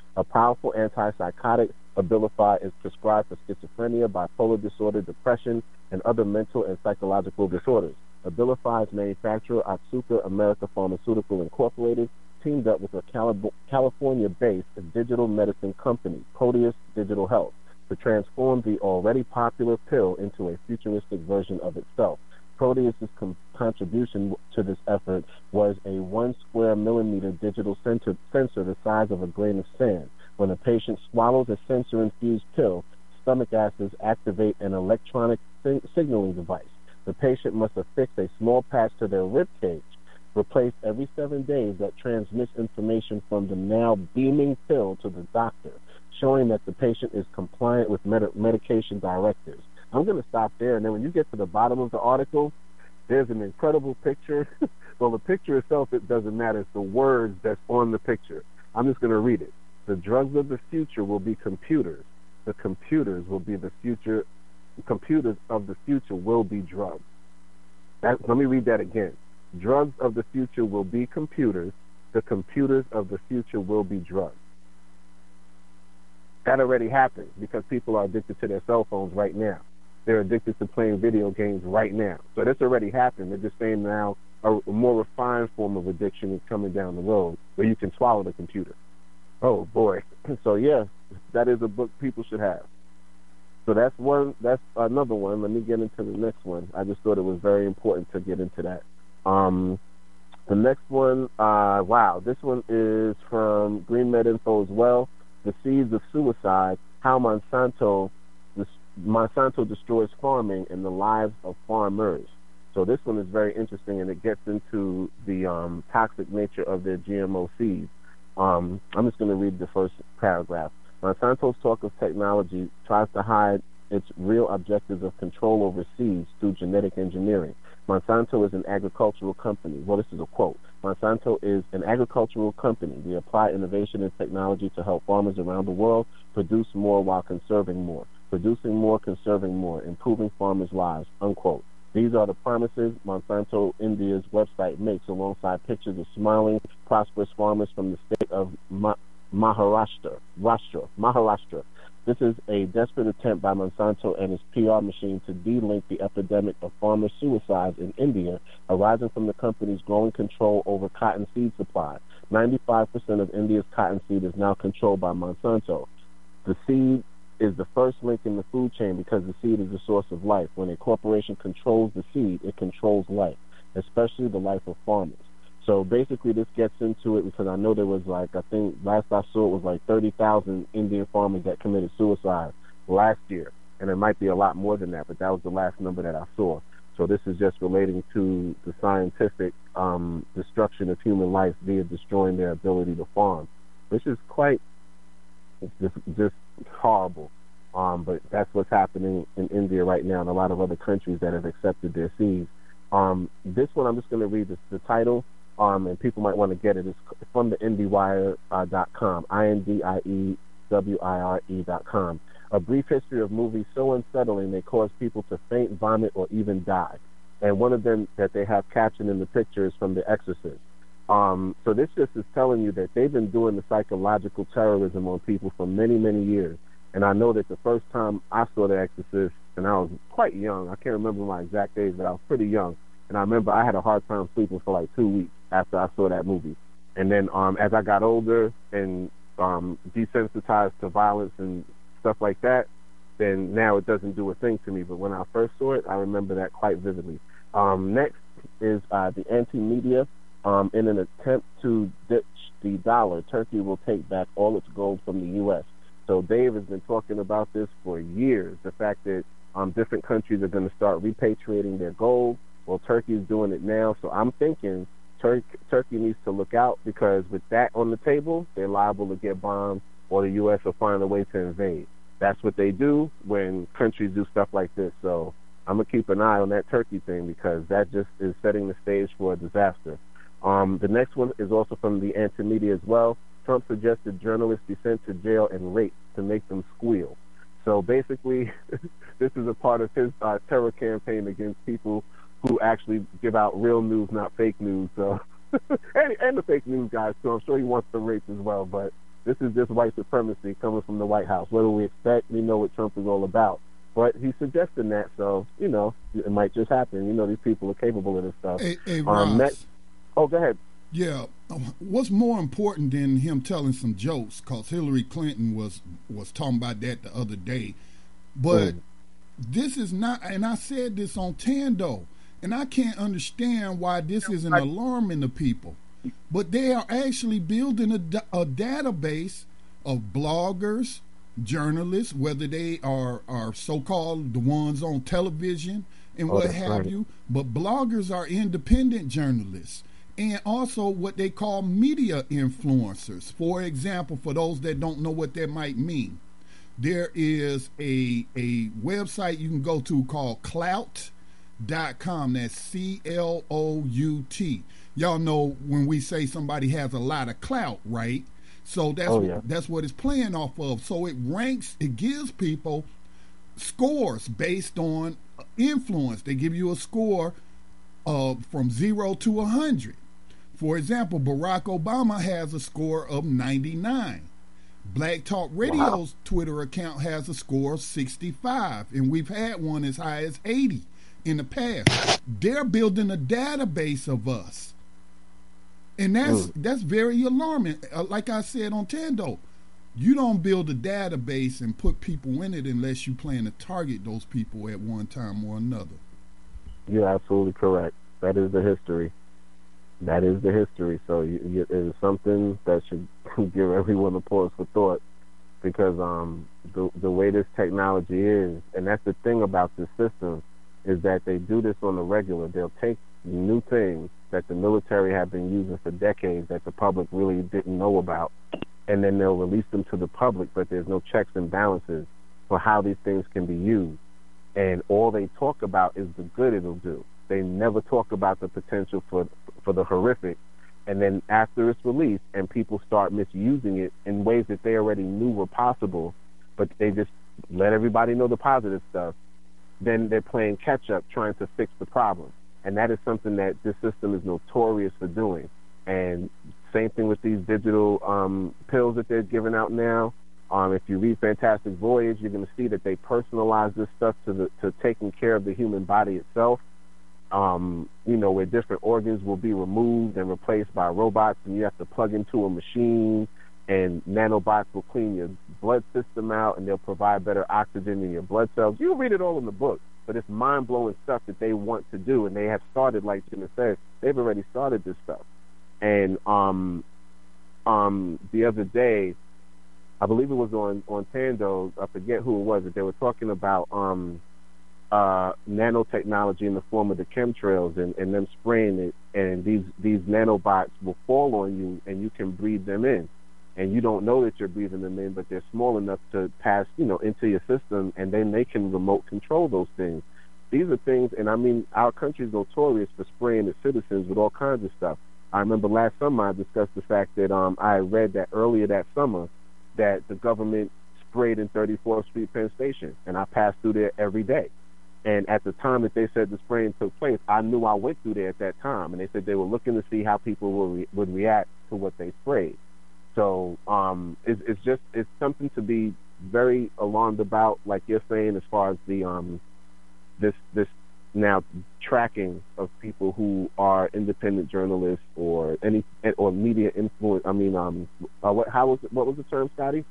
A powerful antipsychotic, Abilify is prescribed for schizophrenia, bipolar disorder, depression, and other mental and psychological disorders. Abilify's manufacturer, Otsuka America Pharmaceutical Incorporated, teamed up with a California-based digital medicine company, Proteus Digital Health, to transform the already popular pill into a futuristic version of itself. Proteus's contribution to this effort was a 1 square millimeter digital sensor the size of a grain of sand. When a patient swallows a sensor-infused pill, stomach acids activate an electronic signaling device. The patient must affix a small patch to their rib cage, replaced every 7 days, that transmits information from the now beaming pill to the doctor, showing that the patient is compliant with medication directives. I'm going to stop there, and then when you get to the bottom of the article, there's an incredible picture. Well, the picture itself, it doesn't matter. It's the words that's on the picture. I'm just going to read it. The drugs of the future will be computers. The computers will be the future. The computers of the future will be drugs. Let me read that again. Drugs of the future will be computers. The computers of the future will be drugs. That already happened because people are addicted to their cell phones right now. They're addicted to playing video games right now. So that's already happened. They're just saying now a more refined form of addiction is coming down the road where you can swallow the computer. Oh, boy. So, yeah, that is a book people should have. So that's another one. Let me get into the next one. I just thought it was very important to get into that. The next one, wow, this one is from Green Med Info as well. The Seeds of Suicide, How Monsanto destroys farming and the lives of farmers. So this one is very interesting, and it gets into the toxic nature of their GMO seeds. I'm just going to read the first paragraph. Monsanto's talk of technology tries to hide its real objectives of control over seeds through genetic engineering. Monsanto is an agricultural company. Well, this is a quote. Monsanto is an agricultural company. We apply innovation and technology to help farmers around the world produce more while conserving more. Producing more, conserving more, improving farmers' lives, unquote. These are the promises Monsanto India's website makes alongside pictures of smiling, prosperous farmers from the state of Maharashtra. This is a desperate attempt by Monsanto and its PR machine to de-link the epidemic of farmer suicides in India arising from the company's growing control over cotton seed supply. 95% of India's cotton seed is now controlled by Monsanto. The seed is the first link in the food chain because the seed is the source of life. When a corporation controls the seed, it controls life, especially the life of farmers. So basically this gets into it because I know there was I think last I saw it was 30,000 Indian farmers that committed suicide last year. And it might be a lot more than that, but that was the last number that I saw. So this is just relating to the scientific destruction of human life via destroying their ability to farm, which is quite just horrible. But that's what's happening in India right now and a lot of other countries that have accepted their seeds. This one I'm just going to read the title, and people might want to get it. It's from the IndieWire.com, IndieWire.com. A brief history of movies so unsettling they cause people to faint, vomit, or even die. And one of them that they have captioned in the picture is from The Exorcist. So this just is telling you that they've been doing the psychological terrorism on people for many, many years. And I know that the first time I saw The Exorcist, and I was quite young, I can't remember my exact age, but I was pretty young. And I remember I had a hard time sleeping for 2 weeks after I saw that movie. And then as I got older and desensitized to violence and stuff like that, then now it doesn't do a thing to me. But when I first saw it, I remember that quite vividly. Next is the anti-media. In an attempt to ditch the dollar, Turkey will take back all its gold from the U.S. So Dave has been talking about this for years, the fact that different countries are going to start repatriating their gold. Well, Turkey is doing it now. So I'm thinking Turkey needs to look out because with that on the table, they're liable to get bombed or the U.S. will find a way to invade. That's what they do when countries do stuff like this. So I'm going to keep an eye on that Turkey thing because that just is setting the stage for a disaster. The next one is also from the anti-media as well. Trump suggested journalists be sent to jail and raped to make them squeal. So basically, this is a part of his terror campaign against people who actually give out real news, not fake news. So, and the fake news guys too. I'm sure he wants the rape as well. But This is just white supremacy coming from the White House. What do we expect? We know what Trump is all about. But he's suggesting that, so, it might just happen. These people are capable of this stuff. Hey, Ross. Go ahead. Yeah. What's more important than him telling some jokes? Because Hillary Clinton was talking about that the other day. But this is not, and I said this on Tando, and I can't understand why this isn't alarming the people. But they are actually building a database of bloggers, journalists, whether they are so-called the ones on television and what have you. But bloggers are independent journalists and also what they call media influencers. For example, for those that don't know what that might mean, there is a website you can go to called Clout.com. That's CLOUT. Y'all know when we say somebody has a lot of clout, right? So that's what it's playing off of. So it gives people scores based on influence. They give you a score from 0 to 100. For example, Barack Obama has a score of 99. Black Talk Radio's Twitter account has a score of 65, and we've had one as high as 80 in the past. They're building a database of us. And that's very alarming. Like I said on Tando, you don't build a database and put people in it unless you plan to target those people at one time or another. You're absolutely correct. That is the history. So it is something that should give everyone a pause for thought, because the way this technology is, and that's the thing about this system, is that they do this on the regular. They'll take new things that the military have been using for decades that the public really didn't know about, and then they'll release them to the public, but there's no checks and balances for how these things can be used. And all they talk about is the good it'll do. They never talk about the potential for the horrific. And then after it's released and people start misusing it in ways that they already knew were possible, but they just let everybody know the positive stuff, then they're playing catch up, trying to fix the problem. And that is something that this system is notorious for doing. And same thing with these digital pills that they're giving out now. If you read Fantastic Voyage, you're going to see that they personalize this stuff to taking care of the human body itself. Where different organs will be removed and replaced by robots, and you have to plug into a machine, and nanobots will clean your blood system out, and they'll provide better oxygen in your blood cells. You'll read it all in the book, but it's mind-blowing stuff that they want to do, and they have started, like Jim said, they've already started this stuff. And the other day, I believe it was on Tando, I forget who it was, that they were talking about nanotechnology in the form of the chemtrails and them spraying it, and these nanobots will fall on you and you can breathe them in, and you don't know that you're breathing them in, but they're small enough to pass into your system, and then they can remote control those things. These are things, and I mean, our country is notorious for spraying its citizens with all kinds of stuff. I remember last summer I discussed the fact that I read that earlier that summer that the government sprayed in 34th Street Penn Station, and I passed through there every day. And at the time that they said the spraying took place, I knew I went through there at that time, and they said they were looking to see how people would react to what they sprayed. So it's something to be very alarmed about, like you're saying, as far as the this now tracking of people who are independent journalists or media influence. I mean, what was the term, Scotty?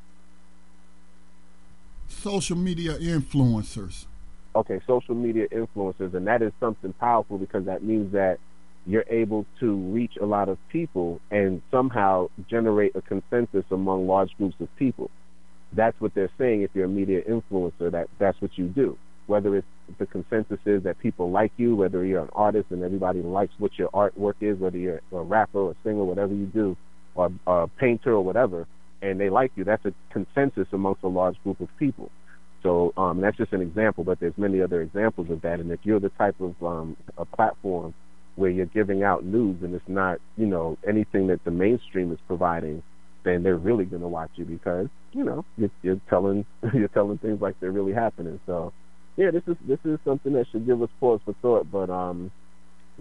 Social media influencers. Okay, social media influencers, and that is something powerful, because that means that you're able to reach a lot of people and somehow generate a consensus among large groups of people. That's what they're saying. If you're a media influencer, that's what you do. Whether it's the consensus is that people like you, whether you're an artist and everybody likes what your artwork is, whether you're a rapper or a singer, whatever you do, or a painter or whatever, and they like you, that's a consensus amongst a large group of people. So that's just an example, but there's many other examples of that. And if you're the type of a platform where you're giving out news and it's not, anything that the mainstream is providing, then they're really going to watch you, because, you're telling things like they're really happening. So, yeah, this is something that should give us pause for thought. But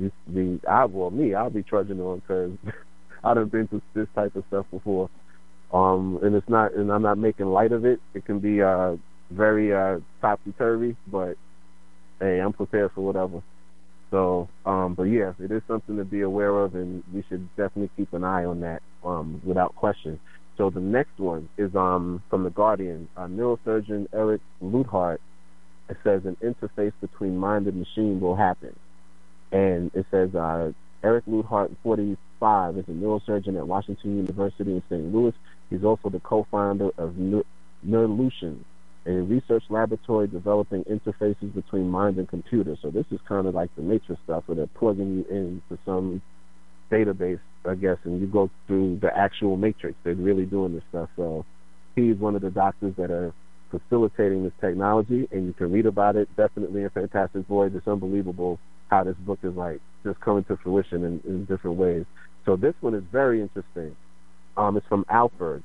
I'll be trudging on, because I've been through this type of stuff before. And it's not, and I'm not making light of it. It can be very topsy-turvy, but hey, I'm prepared for whatever. So, but yeah, it is something to be aware of, and we should definitely keep an eye on that without question. So the next one is from The Guardian. Neurosurgeon Eric Luthart. It says an interface between mind and machine will happen. And it says Eric Luthart, 45, is a neurosurgeon at Washington University in St. Louis. He's also the co-founder of Neurolution, a research laboratory developing interfaces between mind and computer. So this is kind of like the Matrix stuff, where they're plugging you into some database, I guess, and you go through the actual Matrix. They're really doing this stuff. So he's one of the doctors that are facilitating this technology, and you can read about it definitely in Fantastic Void. It's unbelievable how this book is like just coming to fruition in different ways. So this one is very interesting. It's from Alfred,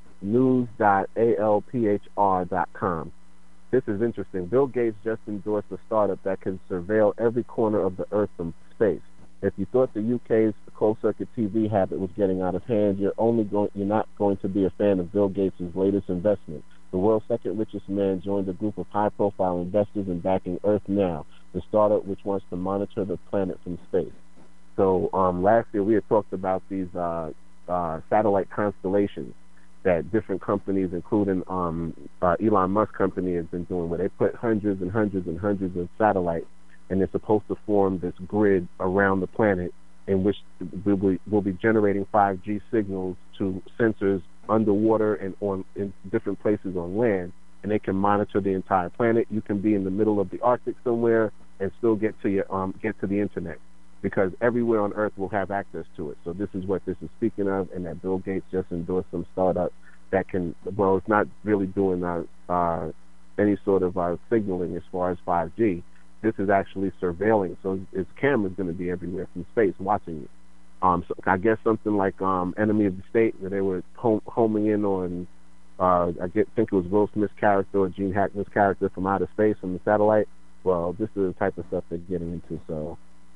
news.alphr.com. This is interesting. Bill Gates just endorsed a startup that can surveil every corner of the Earth from space. If you thought the UK's closed-circuit TV habit was getting out of hand, you're not going to be a fan of Bill Gates' latest investment. The world's second richest man joined a group of high-profile investors in backing Earth Now, the startup which wants to monitor the planet from space. So last year we had talked about these satellite constellations that different companies, including Elon Musk company, has been doing, where they put hundreds and hundreds and hundreds of satellites, and they're supposed to form this grid around the planet in which we'll be generating 5G signals to sensors underwater and in different places on land, and they can monitor the entire planet. You can be in the middle of the Arctic somewhere and still get to the internet, because everywhere on Earth will have access to it. So this is what this is speaking of, and that Bill Gates just endorsed some startup that can, well, it's not really doing any sort of signaling as far as 5G. This is actually surveilling. So its camera's going to be everywhere from space watching you. So I guess something like Enemy of the State, where they were homing in on, think it was Will Smith's character or Gene Hackman's character from outer space from the satellite. Well, this is the type of stuff they're getting into. So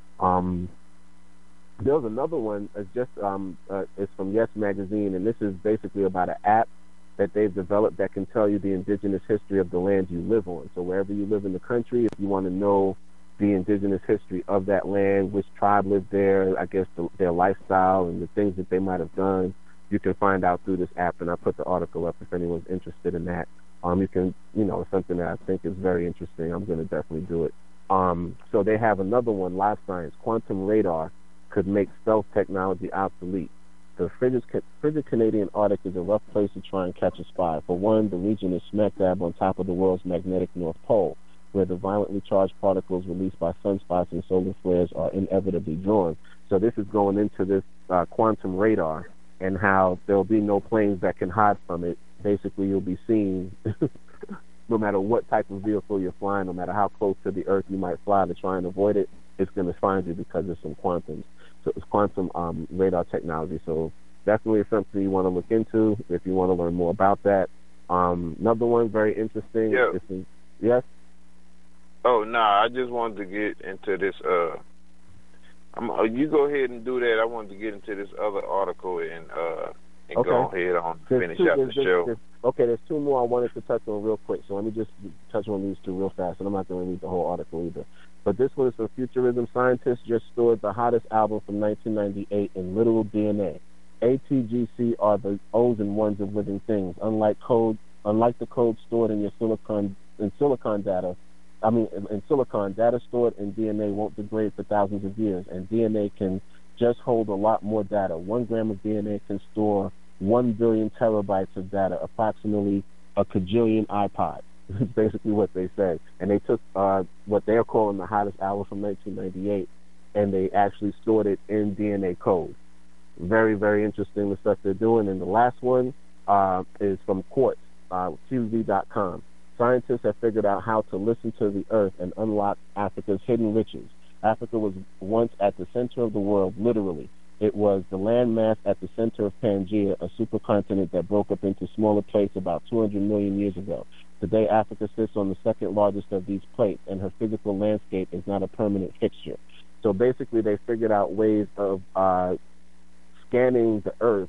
there's another one. It's from Yes Magazine, and this is basically about an app that they've developed that can tell you the indigenous history of the land you live on. So wherever you live in the country, if you want to know the indigenous history of that land, which tribe lived there, I guess their lifestyle and the things that they might have done, you can find out through this app. And I put the article up if anyone's interested in that. You can, it's something that I think is very interesting. I'm going to definitely do it. So they have another one, Live Science. Quantum radar could make stealth technology obsolete. The frigid Canadian Arctic is a rough place to try and catch a spy. For one, the region is smack dab on top of the world's magnetic North Pole, where the violently charged particles released by sunspots and solar flares are inevitably drawn. So this is going into this quantum radar, and how there'll be no planes that can hide from it. Basically, you'll be seen no matter what type of vehicle you're flying, no matter how close to the Earth you might fly to try and avoid it, it's going to find you because there's some quantums. So it's quantum radar technology. So definitely something you want to look into if you want to learn more about that. Another one, very interesting. Yeah. Yes? Oh, no, I just wanted to get into this. You go ahead and do that. I wanted to get into this other article and okay. Go ahead on finish out the show. There's two more I wanted to touch on real quick. So let me just touch on these two real fast, and I'm not going to read the whole article either. But this one is from Futurism. Scientists just stored the hottest album from 1998 in literal DNA. ATGC are the O's and ones of living things. Unlike the code stored in your silicon data stored in DNA won't degrade for thousands of years, and DNA can just hold a lot more data. 1 gram of DNA can store 1 billion terabytes of data, approximately a kajillion iPods. That's basically what they say. And they took what they're calling the hottest album from 1998, and they actually stored it in DNA code. Very, very interesting, the stuff they're doing. And the last one is from Quartz, QZ.com. Scientists have figured out how to listen to the Earth and unlock Africa's hidden riches. Africa was once at the center of the world, literally. It was the landmass at the center of Pangaea, a supercontinent that broke up into smaller plates about 200 million years ago. Today, Africa sits on the second largest of these plates, and her physical landscape is not a permanent fixture. So basically, they figured out ways of scanning the Earth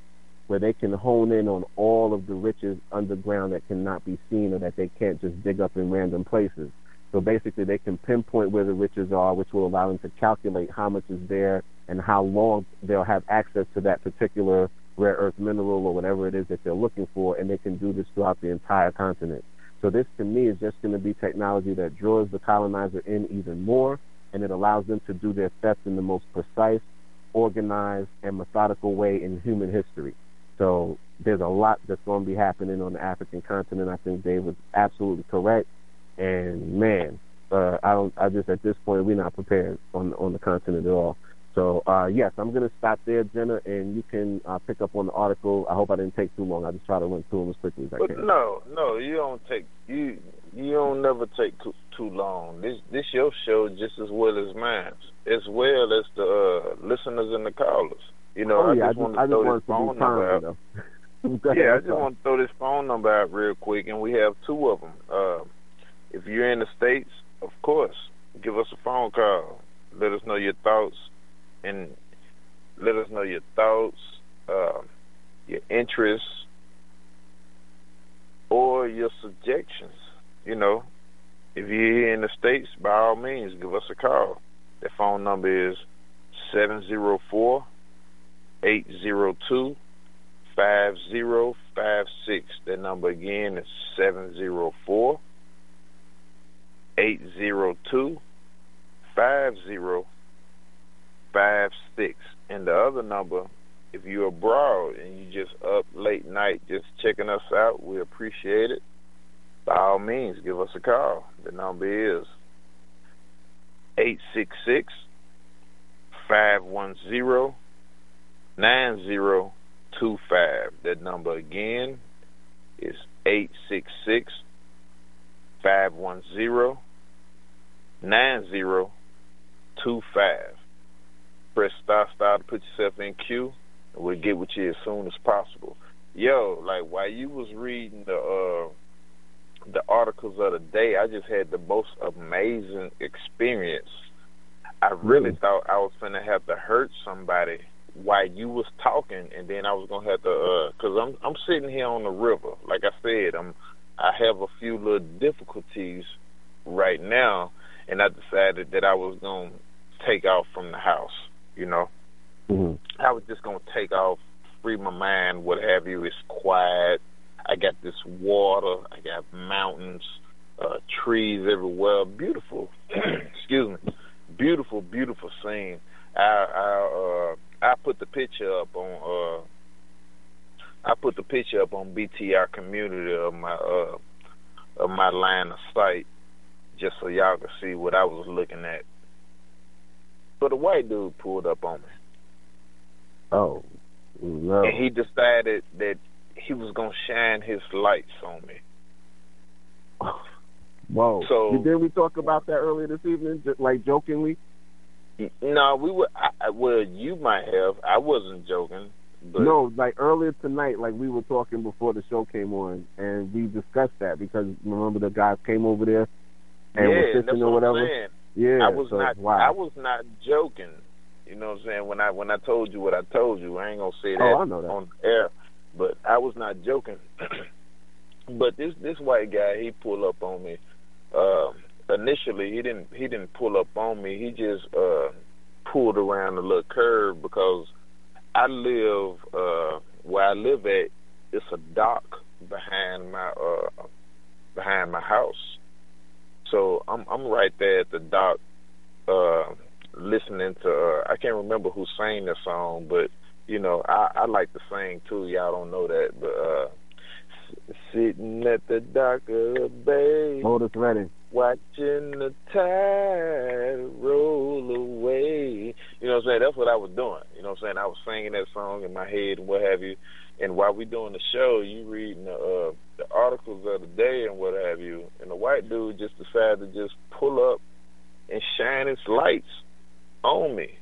where they can hone in on all of the riches underground that cannot be seen or that they can't just dig up in random places. So basically, they can pinpoint where the riches are, which will allow them to calculate how much is there and how long they'll have access to that particular rare earth mineral or whatever it is that they're looking for, and they can do this throughout the entire continent. So this, to me, is just going to be technology that draws the colonizer in even more, and it allows them to do their theft in the most precise, organized, and methodical way in human history. So there's a lot that's going to be happening on the African continent. I think Dave was absolutely correct. And man, I just at this point we're not prepared on the continent at all. So yes, I'm gonna stop there, Jenna, and you can pick up on the article. I hope I didn't take too long. I just try to run through them as quickly as I can. No, you don't take you don't never take too long. This your show just as well as mine, as well as the listeners and the callers. You know, I just want to throw this phone number out. I just want to throw this phone number out real quick, and we have two of them. If you're in the States, of course, give us a phone call. Let us know your thoughts, and let us know your thoughts, your interests, or your suggestions. You know, if you're here in the States, by all means, give us a call. The phone number is 704-802-5056. That number again is 704-802-5056. And the other number, if you're abroad and you just up late night just checking us out, we appreciate it. By all means, give us a call. The number is 866-510-9025. That number again is 866-510-9025. Press star to put yourself in queue, and we'll get with you as soon as possible. Yo, like while you was reading the articles of the day, I just had the most amazing experience. I really thought I was finna have to hurt somebody while you was talking, and then I was gonna have to, cause I'm sitting here on the river. Like I said, I have a few little difficulties right now, and I decided that I was gonna take off from the house. You know, I was just gonna take off, free my mind, what have you. It's quiet. I got this water. I got mountains, trees everywhere. Beautiful. Excuse me. Beautiful, beautiful scene. I put the picture up on. I put the picture up on BTR community of my line of sight, just so y'all can see what I was looking at. So the white dude pulled up on me. Oh, no. And he decided that he was going to shine his lights on me. Whoa. So, did we talk about that earlier this evening, like jokingly? No, we were. Well, you might have. I wasn't joking. But no, like earlier tonight, like we were talking before the show came on, and we discussed that because remember the guys came over there and were fishing or whatever. I'm saying. Yeah, I was not. Wow. I was not joking. You know what I'm saying? When I told you what I told you, I ain't gonna say that, I know that on air, but I was not joking. But this white guy, he pulled up on me. Initially, he didn't pull up on me. He just pulled around a little curve because I live where I live at. It's a dock behind my house. So I'm right there at the dock, listening to. I can't remember who sang the song, but you know I like to sing too. Y'all don't know that, but sitting at the dock of the bay, Otis Redding, watching the tide roll away. You know what I'm saying? That's what I was doing. You know what I'm saying? I was singing that song in my head and what have you. And while we doing the show, you reading the articles of the day and what have you, and the white dude just decided to just pull up and shine his lights on me.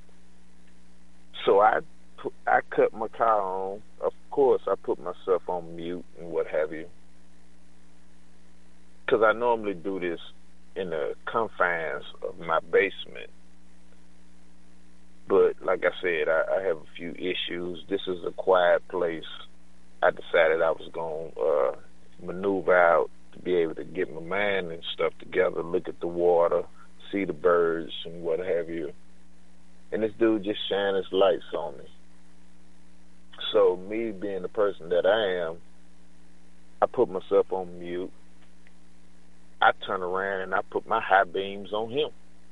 So I cut my car on. Of course, I put myself on mute and what have you, because I normally do this in the confines of my basement. But like I said, I have a few issues. This is a quiet place. I decided I was going to maneuver out to be able to get my mind and stuff together, look at the water, see the birds and what have you. And this dude just shined his lights on me. So me being the person that I am, I put myself on mute. I turn around and I put my high beams on him.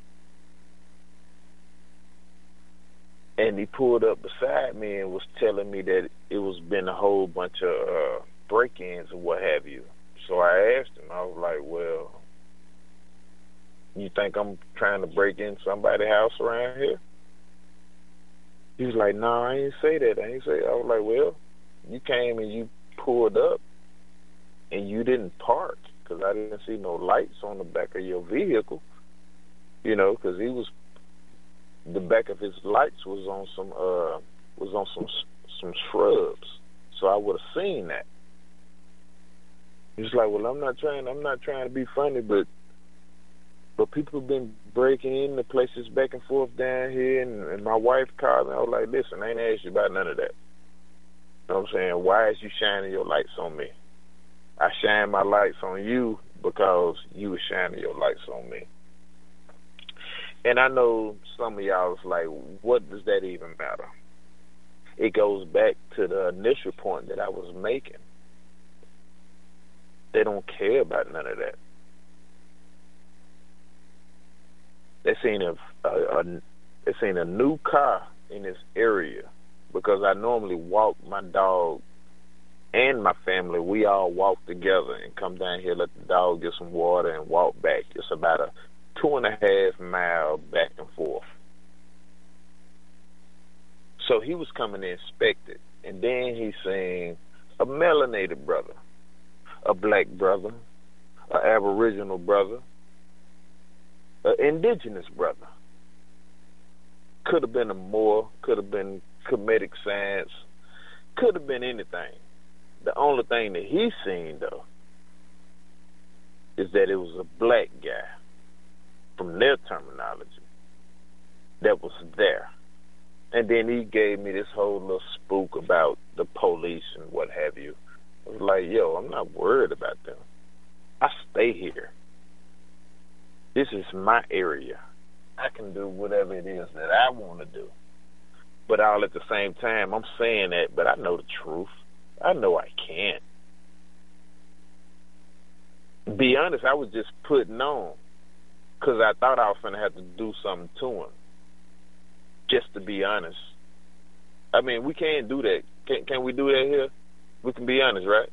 And he pulled up beside me and was telling me that it was been a whole bunch of break-ins and what have you. So I asked him, I was like, well, you think I'm trying to break in somebody's house around here? He was like, no, I ain't say that. I was like, well, you came and you pulled up and you didn't park because I didn't see no lights on the back of your vehicle, you know, because the back of his lights was on some shrubs, so I would have seen that. He was like, well, I'm not trying to be funny, but people have been breaking in the places back and forth down here, and my wife called me. I was like, listen, I ain't asked you about none of that. You know what I'm saying? Why is you shining your lights on me? I shine my lights on you because you were shining your lights on me. And I know some of y'all is like, what does that even matter? It goes back to the initial point that I was making. They don't care about none of that. They seen a new car in this area because I normally walk my dog and my family. We all walk together and come down here, let the dog get some water and walk back. It's about a 2.5 mile back and forth. So he was coming to inspect it, and then he seen a melanated brother, a black brother, an aboriginal brother, an indigenous brother. Could have been a Moor, could have been comedic science, could have been anything. The only thing that he seen, though, is that it was a black guy, from their terminology, that was there. And then he gave me this whole little spook about the police and what have you. I was like, yo, I'm not worried about them. I stay here. This is my area. I can do whatever it is that I want to do. But all at the same time, I'm saying that, but I know the truth. I know I can't. Be honest, I was just putting on because I thought I was going to have to do something to him. Just to be honest. I mean, we can't do that. Can we do that here? We can be honest, right?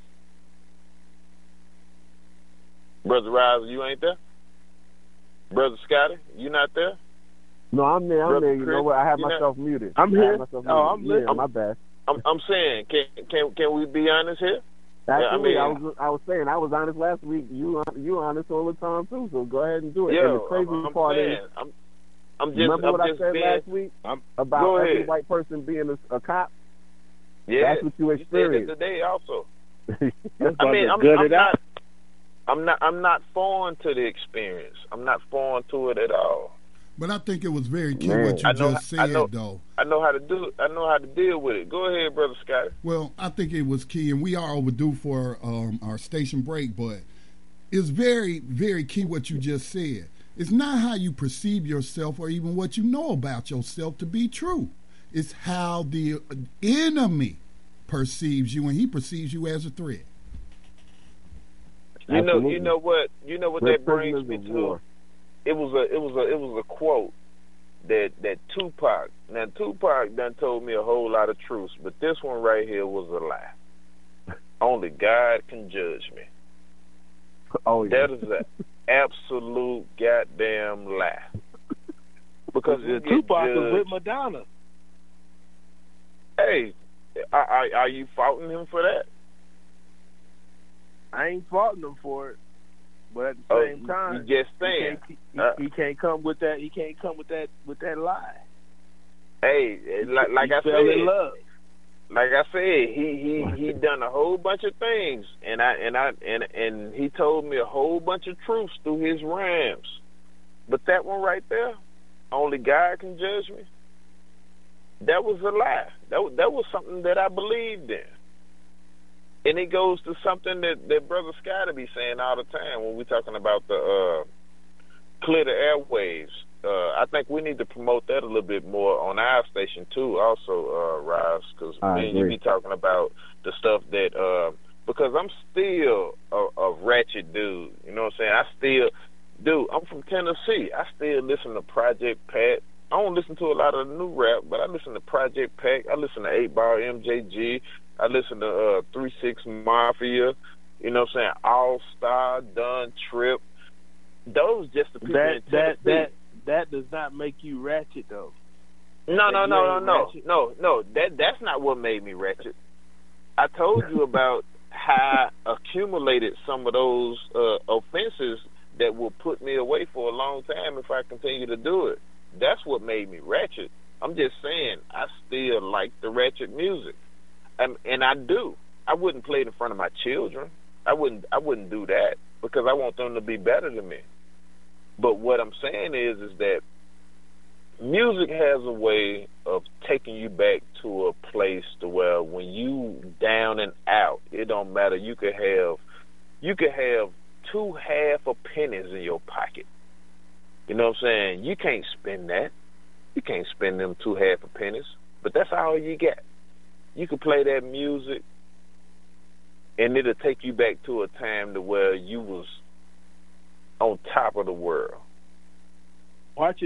Brother Riser, you ain't there? Brother Scotty, you not there? No, I'm there. Brother You Chris, know what? I have you myself muted. I'm here. I'm listening. Yeah, my bad. I'm saying, can we be honest here? Absolutely. I mean, I was saying I was honest last week. You honest all the time too. So go ahead and do it. Yo, and the crazy part is, remember what I said last week about every white person being a cop? Yeah, that's what you experienced. You said it today also. I mean, I'm not foreign to the experience. I'm not foreign to it at all. But I think it was very key what you just said, though. I know how to do it. I know how to deal with it. Go ahead, Brother Scott. Well, I think it was key, and we are overdue for our station break, but it's very, very key what you just said. It's not how you perceive yourself or even what you know about yourself to be true. It's how the enemy perceives you, and he perceives you as a threat. You know what that brings me to. It was a quote that Tupac. Now Tupac done told me a whole lot of truths, but this one right here was a lie. Only God can judge me. Oh yeah. That is an absolute goddamn lie. Because Tupac was with Madonna. Hey, are you faulting him for that? I ain't faulting him for it, but at the same time, you just saying he can't come with that. He can't come with that lie. Hey, like I fell said, in love. Like I said, he done a whole bunch of things, and he told me a whole bunch of truths through his rhymes. But that one right there, only God can judge me. that was a lie. That was something that I believed in. And it goes to something that Brother Scotty be saying all the time when we're talking about the clear the airwaves. I think we need to promote that a little bit more on our station too, also, Ross, because you be talking about the stuff that because I'm still a ratchet dude. You know what I'm saying? I'm from Tennessee. I still listen to Project Pat. I don't listen to a lot of the new rap, but I listen to Project Pat. I listen to 8 Ball MJG. I listen to 3-6 Mafia. You know what I'm saying? All Star, Dunn, Trip. Those just the people in Tennessee. That does not make you ratchet though. No. That's not what made me ratchet. I told you about how I accumulated some of those offenses that will put me away for a long time if I continue to do it. That's what made me ratchet. I'm just saying I still like the ratchet music, and I do. I wouldn't play it in front of my children. I wouldn't do that because I want them to be better than me. But what I'm saying is that music has a way of taking you back to a place to where when you down and out, it don't matter. You could have 2 half a pennies in your pocket. You know what I'm saying? You can't spend that. You can't spend them 2 half a pennies. But that's all you get. You can play that music, and it'll take you back to a time to where you was on top of the world. Watching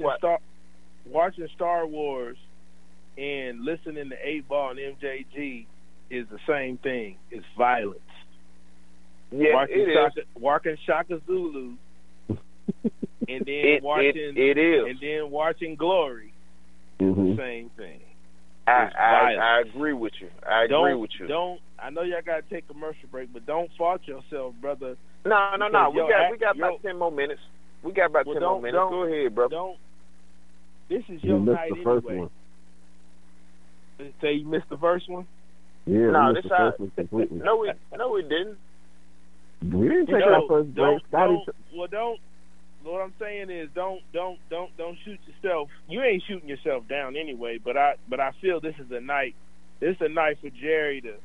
Star Wars and listening to 8 Ball and MJG is the same thing. It's violence. Yeah, watching Shaka Zulu, and then watching Glory. Mm-hmm. Same thing. I agree with you. I know y'all gotta take a commercial break, but don't fault yourself, brother. No. We got about 10 more minutes. We got about 10 more minutes. Go ahead, brother. This is your night anyway. Say you missed the first one? Yeah, no, we missed the first one completely. No, we didn't. We didn't take our first break. What I'm saying is don't shoot yourself. You ain't shooting yourself down anyway. But I feel this is a night. This is a night for Jerry to,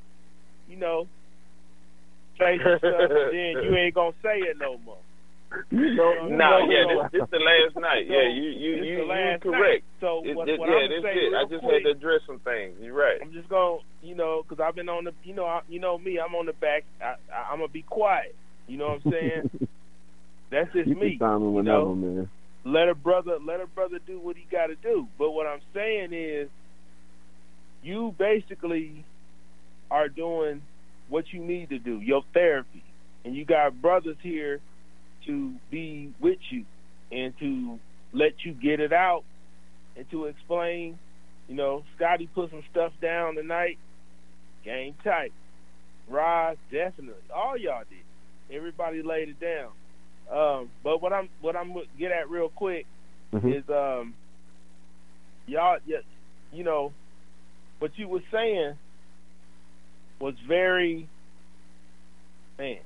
say some stuff, and then you ain't gonna say it no more. This the last night. Yeah, you correct. Night. So what that's I'm it. saying, I just had to address some things. You're right. I'm just gonna, because I've been on the, you know me. I'm on the back. I'm gonna be quiet. You know what I'm saying? That's just me. Man. Let a brother do what he got to do. But what I'm saying is, you basically are doing what you need to do, your therapy, and you got brothers here to be with you and to let you get it out and to explain. Scotty put some stuff down tonight. Game tight. Roz, definitely. All y'all did. Everybody laid it down. But what I'm gonna get at real quick is y'all, what you were saying was very, man.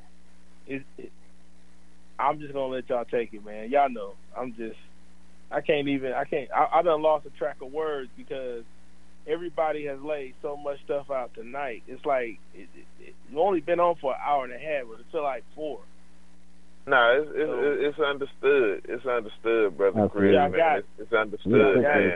I'm just gonna let y'all take it, man. Y'all know I done lost a track of words because everybody has laid so much stuff out tonight. It's like it's only been on for an hour and a half, but it's like 4. No, it's understood. It's understood, brother Chris. Yeah, man. It's understood, man.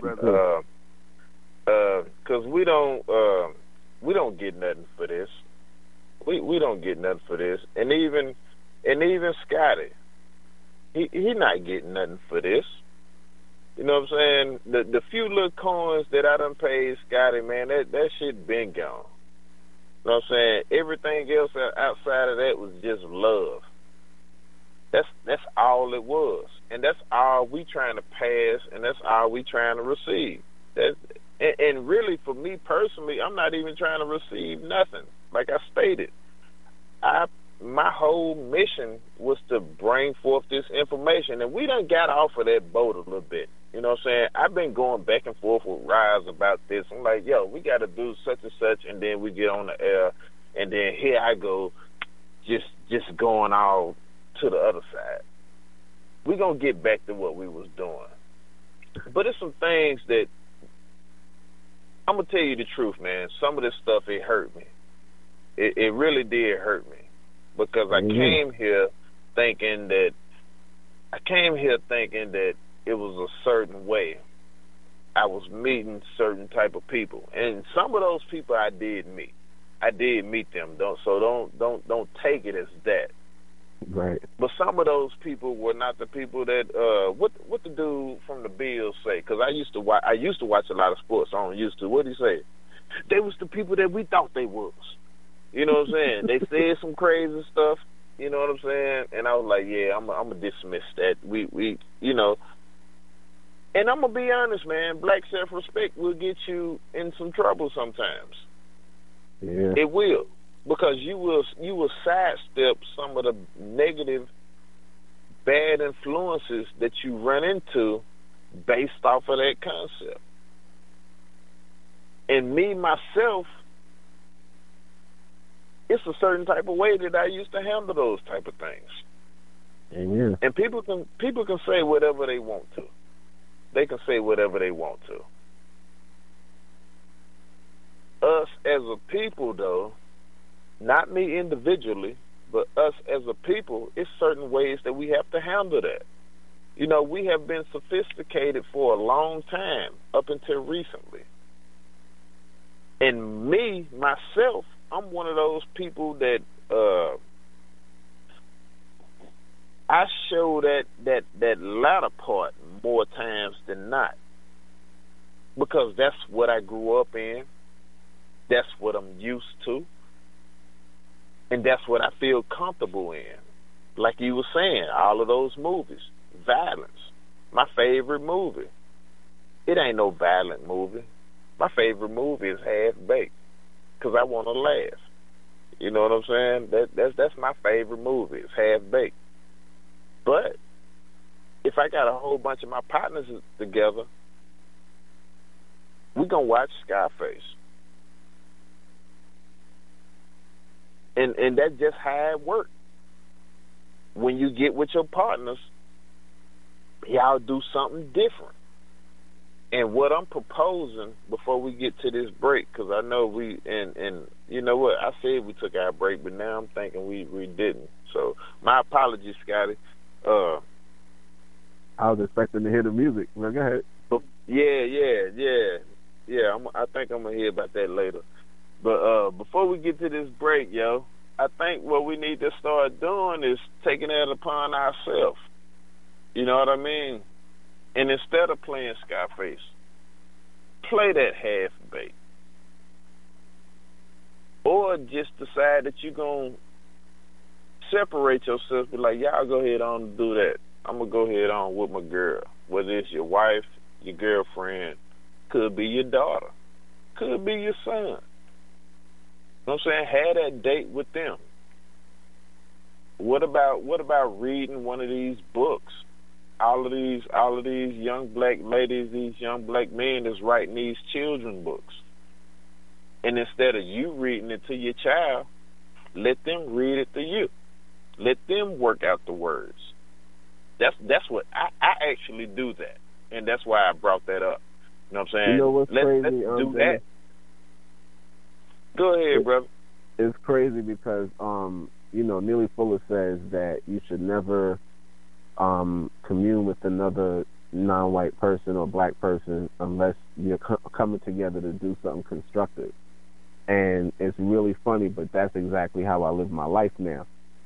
Because we don't get nothing for this. We don't get nothing for this, and even Scotty, he not getting nothing for this. You know what I'm saying? The few little coins that I done paid Scotty, man, that shit been gone. You know what I'm saying? Everything else outside of that was just love. That's all it was, and that's all we trying to pass, and that's all we trying to receive. And really, for me personally, I'm not even trying to receive nothing. Like I stated, my whole mission was to bring forth this information, and we done got off of that boat a little bit. You know what I'm saying? I've been going back and forth with Rise about this. I'm like, yo, we got to do such and such, and then we get on the air, and then here I go, just going all to the other side. We're going to get back to what we was doing. But it's some things that I'm gonna tell you the truth, man. Some of this stuff, it hurt me. It really did hurt me because I came here thinking that it was a certain way. I was meeting certain type of people, and some of those people I did meet. I did meet them. Don't take it as that. Right. But some of those people were not the people that what the dude from the Bills say? Because I used to watch a lot of sports. I don't used to. What did he say? They was the people that we thought they was. You know what I'm saying? They said some crazy stuff. You know what I'm saying? And I was like, yeah, I'm gonna dismiss that. We you know. And I'm gonna be honest, man. Black self-respect will get you in some trouble sometimes. Yeah. It will, because you will sidestep some of the negative, bad influences that you run into based off of that concept. And me myself, it's a certain type of way that I used to handle those type of things. Amen. And people can say whatever they want to. They can say whatever they want to. Us as a people, though, not me individually, but us as a people, it's certain ways that we have to handle that. You know, we have been sophisticated for a long time, up until recently. And me, myself, I'm one of those people that I show that latter part more times than not, because that's what I grew up in, that's what I'm used to, and that's what I feel comfortable in. Like you were saying, all of those movies, violence. My favorite movie, it ain't no violent movie. My favorite movie is Half Baked, because I want to laugh. You know what I'm saying? That's my favorite movie. It's Half Baked. But if I got a whole bunch of my partners together, we're going to watch Scarface. And that's just how it works. When you get with your partners, y'all do something different. And what I'm proposing before we get to this break, because I know and you know what, I said we took our break, but now I'm thinking we didn't. So my apologies, Scotty. I was expecting to hear the music. Well, go ahead. Yeah. I think I'm gonna hear about that later. But before we get to this break, yo, I think what we need to start doing is taking it upon ourselves. You know what I mean? And instead of playing Scarface, play that Half Baked. Or just decide that you're going to separate yourself. Be like, y'all go ahead on and do that. I'm going to go ahead on with my girl. Whether it's your wife, your girlfriend, could be your daughter, could be your son. You know what I'm saying? Have that date with them. What about reading one of these books? All of these young black ladies, these young black men that's writing these children books. And instead of you reading it to your child, let them read it to you. Let them work out the words. That's what I actually do that. And that's why I brought that up. You know what I'm saying? You know what's crazy? Let's do that. Go ahead, brother. It's crazy because Neely Fuller says that you should never commune with another non-white person or black person unless you're coming together to do something constructive. And it's really funny, but that's exactly how I live my life now.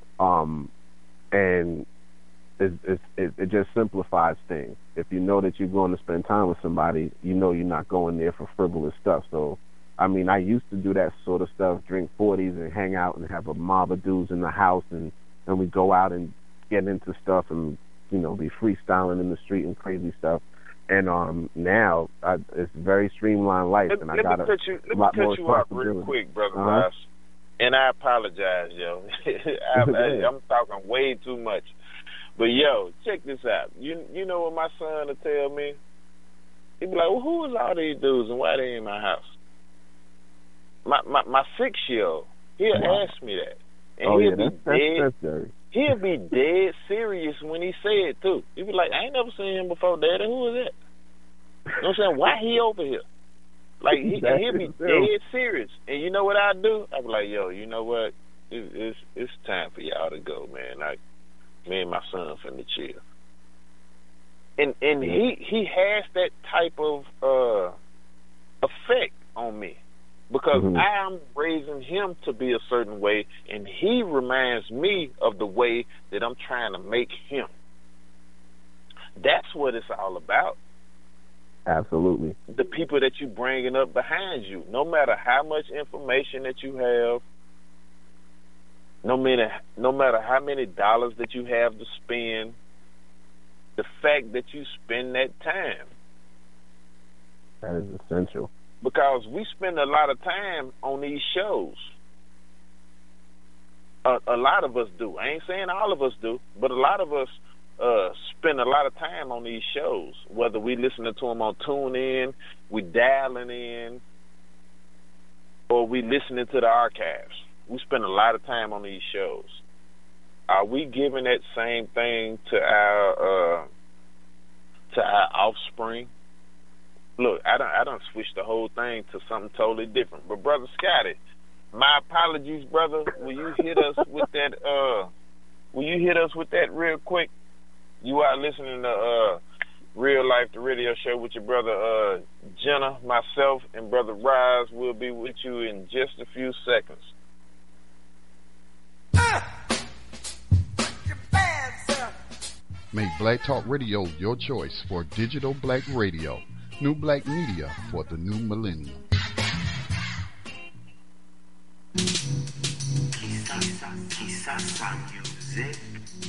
And it just simplifies things. If you know that you're going to spend time with somebody, you know you're not going there for frivolous stuff. So, I mean, I used to do that sort of stuff, drink 40s and hang out and have a mob of dudes in the house, and we go out and get into stuff and, be freestyling in the street and crazy stuff. And now it's very streamlined life, and I got a lot more responsibility. Let me cut you off real quick, Brother Ross. And I apologize, yo. I'm talking way too much. But, yo, check this out. You know what my son will tell me? He'll be like, well, who is all these dudes and why they in my house? My 6-year-old, he'll ask me that. And he'll be dead serious when he say it, too. He'll be like, I ain't never seen him before, Daddy. Who is that? You know what I'm saying? Why he over here? Like he'll be dead serious. And you know what I do? I be like, yo, you know what? It's time for y'all to go, man. Like me and my son finna chill. And he has that type of effect on me because I'm raising him to be a certain way, and he reminds me of the way that I'm trying to make him. That's what it's all about. Absolutely. The people that you bringing up behind you, no matter how much information that you have, no matter how many dollars that you have to spend, the fact that you spend that time. That is essential. Because we spend a lot of time on these shows. A lot of us do. I ain't saying all of us do, but a lot of us spend a lot of time on these shows, whether we listening to them on TuneIn, we dialing in, or we listening to the archives. We spend a lot of time on these shows. Are we giving that same thing to our offspring? Look, I done switched the whole thing to something totally different. But Brother Scotty, my apologies, brother. Will you hit us with that? Will you hit us with that real quick? You are listening to Real Life, the radio show with your brother Jenna, myself, and Brother Rise. We'll be with you in just a few seconds. Make Black Talk Radio your choice for digital black radio. New black media for the new millennium. Music.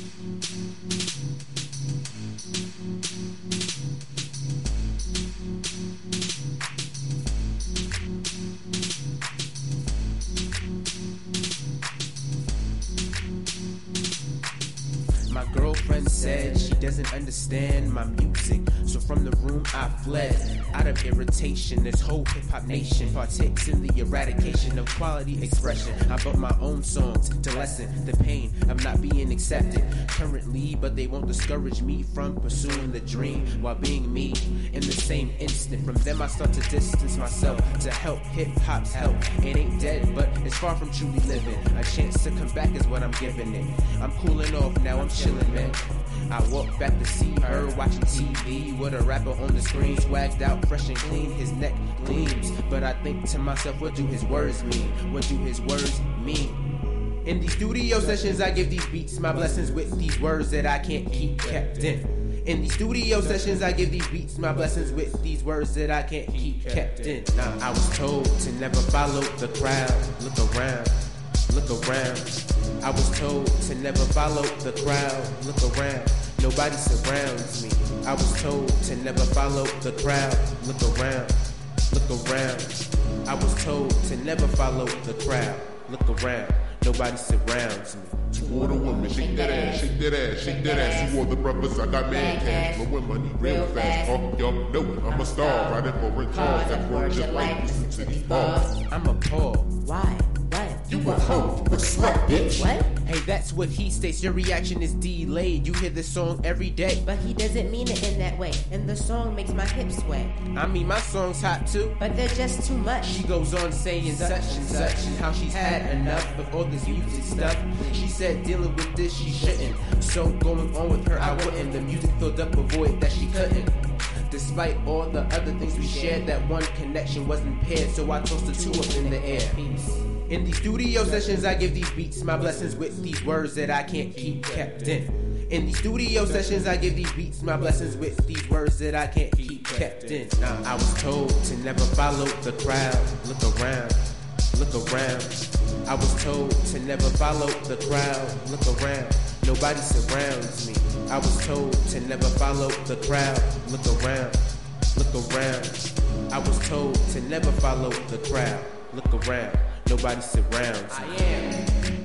My girlfriend said she doesn't understand my music, so from the room I fled. Out of irritation, this whole hip-hop nation partakes in the eradication of quality expression. I wrote my own songs to lessen the pain of not being accepted currently, but they won't discourage me from pursuing the dream while being me. In the same instant, from them I start to distance myself to help hip-hop's help. It ain't dead, but it's far from truly living. A chance to come back is what I'm giving it. I'm cooling off now, I'm chilling, man. I walk back to see her watching TV with a rapper on the screen, swagged out, fresh and clean, his neck gleams. But I think to myself, what do his words mean? What do his words mean? In these studio sessions, I give these beats my blessings with these words that I can't keep kept in. In these studio sessions, I give these beats my blessings with these words that I can't keep kept in. Now, I was told to never follow the crowd. Look around, look around. I was told to never follow the crowd. Look around, nobody surrounds me. I was told to never follow the crowd. Look around, look around. I was told to never follow the crowd. Look around, nobody surrounds me. To all the women, shake that ass, shake that ass, shake that ass. To all the brothers, I got mad cash, blowing money real fast. Y'all know I'm a star, riding foreign cars that work just like listen to these bars. I'm appalled. Why? What? You a hoe, but slut, bitch. What? Hey, that's what he states. Your reaction is delayed. You hear this song every day. But he doesn't mean it in that way. And the song makes my hips sway. I mean, my song's hot too. But they're just too much. She goes on saying such and such and how she's had enough of all this music stuff. She said dealing with this she shouldn't. So going on with her I wouldn't. The music filled up a void that she couldn't. Despite all the other things we shared, that one connection wasn't paired. So I toast the two up in the air. In these studio sessions, I give these beats my blessings with these words that I can't keep kept in. In these studio sessions, I give these beats my blessings with these words that I can't keep kept in. Now, I was told to never follow the crowd. Look around, look around. I was told to never follow the crowd. Look around, nobody surrounds me. I was told to never follow the crowd. Look around, look around. I was told to never follow the crowd. Look around, nobody surrounds me. I am.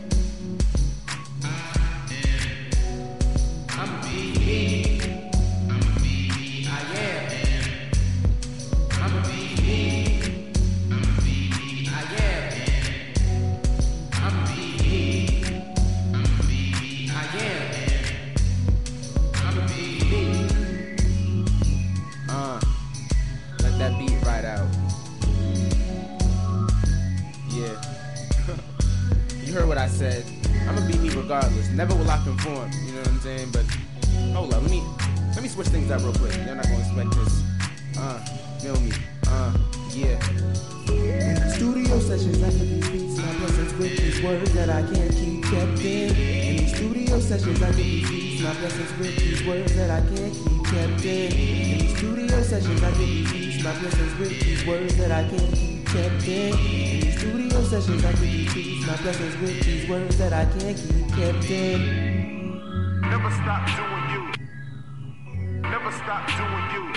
I'm a me. I'm a me. I am. I'm a me. I'm a me. I am. I'm a me. I'm a me. I am. I'm a me. Let that beat right out. you heard what I said. I'm gonna be me regardless. Never will I conform. You know what I'm saying? But hold up, let me switch things up real quick. You're not gonna expect this. Feel me? Yeah. Studio sessions after these beats, my blessings with these words that I can't keep kept in. In these studio sessions after these beats, my blessings with these words that I can't keep kept in. In these studio sessions after these beats, my blessings with these words that I can't keep kept in. In these studio sessions after these beats, my blessings with these words that I can't keep kept in. Never stop doing you. Never stop doing you.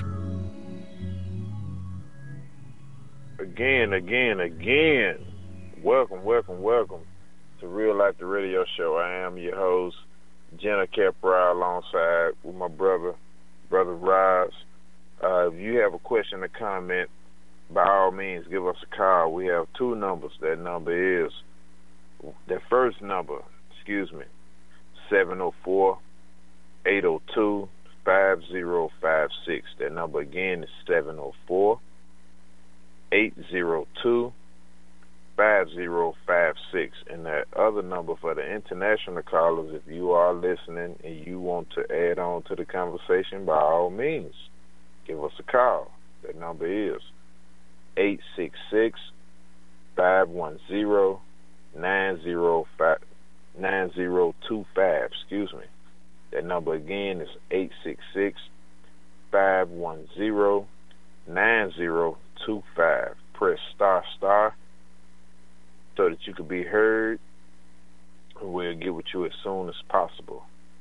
Again. Welcome to Real Life the Radio Show. I am your host, Jenna Capra, alongside with my brother Roz. If you have a question or comment, by all means, give us a call. We have two numbers. That number is, the first number, 704-802-5056. That number again is 704-802-5056. And that other number for the international callers, if you are listening and you want to add on to the conversation, by all means, give us a call. That number is 866-510-9025. That number again is 866-510-9025. Press star so that you can be heard, and we'll get with you as soon as possible.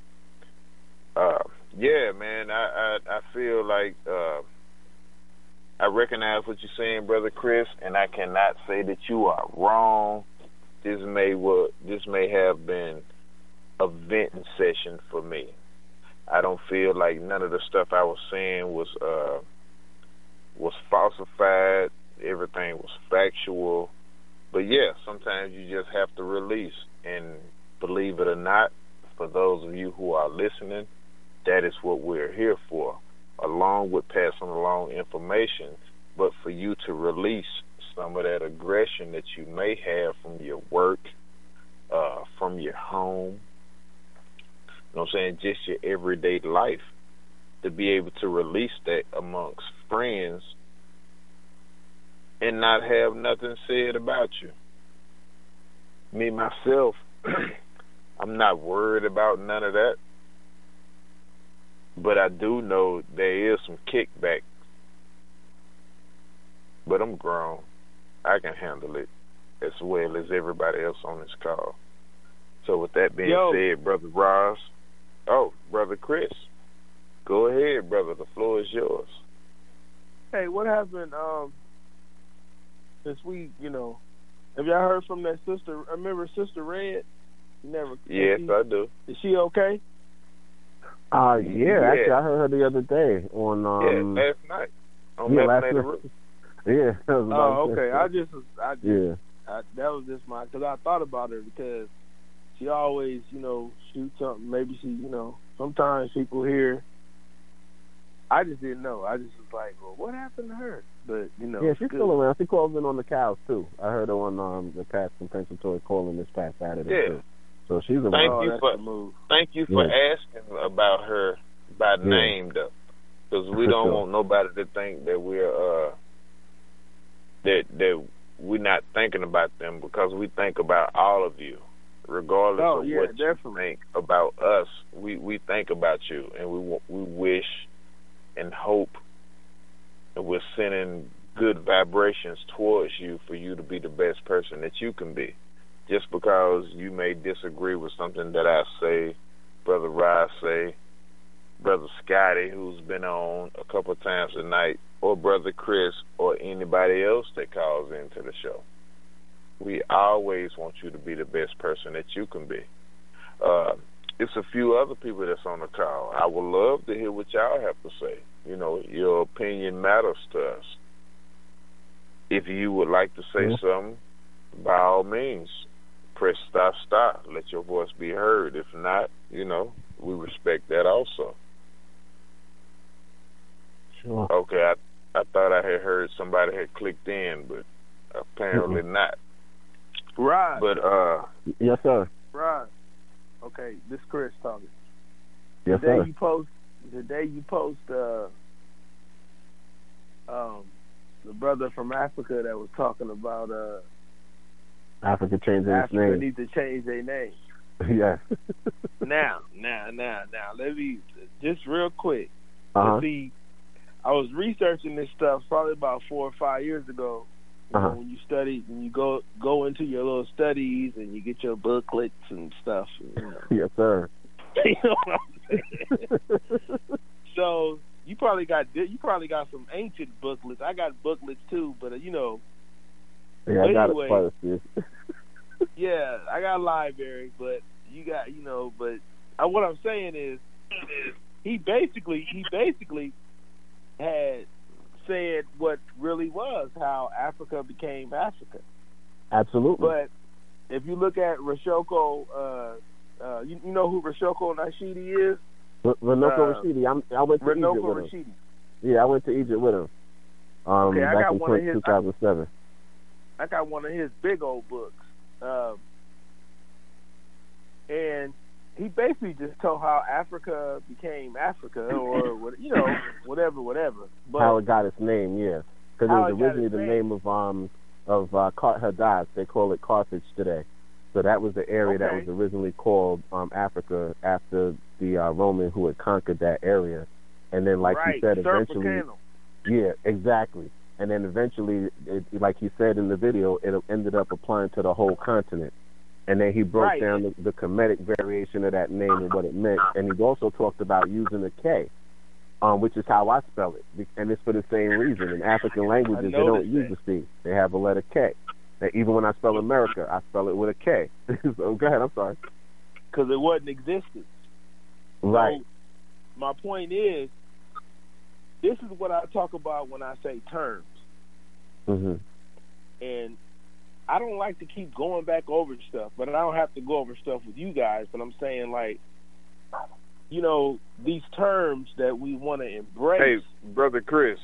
Yeah, man, I feel like I recognize what you're saying, Brother Chris, and I cannot say that you are wrong. This may have been a venting session for me. I don't feel like none of the stuff I was saying was falsified. Everything was factual. But yeah, sometimes you just have to release. And believe it or not, for those of you who are listening, that is what we're here for, along with passing along information, but for you to release some of that aggression that you may have from your work, from your home, you know what I'm saying, just your everyday life, to be able to release that amongst friends and not have nothing said about you. Me, myself, I'm not worried about none of that. But I do know there is some kickback. But I'm grown. I can handle it as well as everybody else on this call. So with that being said, Brother Ross, Brother Chris, go ahead, brother. The floor is yours. Hey, what happened this week, have y'all heard from that sister? Remember Sister Red? Yes, I do. Is she okay? Yeah. Actually, I heard her the other day on last night. Last night. Yeah. Okay. That was just because I thought about her because she always, shoots something. Maybe she, sometimes people hear. I just didn't know. I just was like, well, what happened to her? But, yeah, she's still around. She calls in on the cows, too. I heard her on the past compensatory calling this past Saturday, too. So she's around. Thank you for asking about her by name, though, because we don't want nobody to think that we're that we're not thinking about them, because we think about all of you, regardless of what you think about us. We think about you, and we wish and hope, and we're sending good vibrations towards you for you to be the best person that you can be. Just because you may disagree with something that I say, Brother Rice say, Brother Scotty, who's been on a couple of times tonight, or Brother Chris, or anybody else that calls into the show. We always want you to be the best person that you can be. It's a few other people that's on the call. I would love to hear what y'all have to say. Your opinion matters to us. If you would like to say something, by all means, press star. Let your voice be heard. If not, we respect that also. Sure. Okay, I thought I had heard somebody had clicked in, but apparently not. Right. But Yes, sir. Right. Okay, this Chris talking. Yes, the day sir. you post the brother from Africa that was talking about Africa changing its Africa name. need to change their name. Yes. Now, let me just real quick. Uh-huh. See, I was researching this stuff probably about 4 or 5 years ago. You know, when you study, when you go into your little studies and you get your booklets and stuff. You know. Yes, sir. You know what I'm saying? So you probably got some ancient booklets. I got booklets too, but you know. Yeah, I got anyway, it first. Yeah. Yeah, I got a library, but you got, you know, but what I'm saying is he basically had said what really was how Africa became Africa. Absolutely. But if you look at Rashoko, you know who Rashoko Nashidi is? Renoko Rashidi. I went to Egypt with him. Rashidi. Yeah, I went to Egypt with him. Okay, back in 2007. I got one of his big old books. And he basically just told how Africa became Africa, or whatever. But how it got its name, yeah, because it was originally the name of Hadass. They call it Carthage today. So that was the area that was originally called Africa after the Roman who had conquered that area. And then, like you said, eventually, yeah, exactly. And then eventually, like he said in the video, it ended up applying to the whole continent. And then he broke down the Kemetic variation of that name and what it meant. And he also talked about using a K, which is how I spell it. And it's for the same reason. In African languages, they don't use a C. They have a letter K. And even when I spell America, I spell it with a K. So go ahead, I'm sorry. Because it wasn't existed. Right. So my point is, this is what I talk about when I say terms. Mm-hmm. And I don't like to keep going back over stuff, but I don't have to go over stuff with you guys. But I'm saying, like, you know, these terms that we want to embrace. Hey, Brother Chris.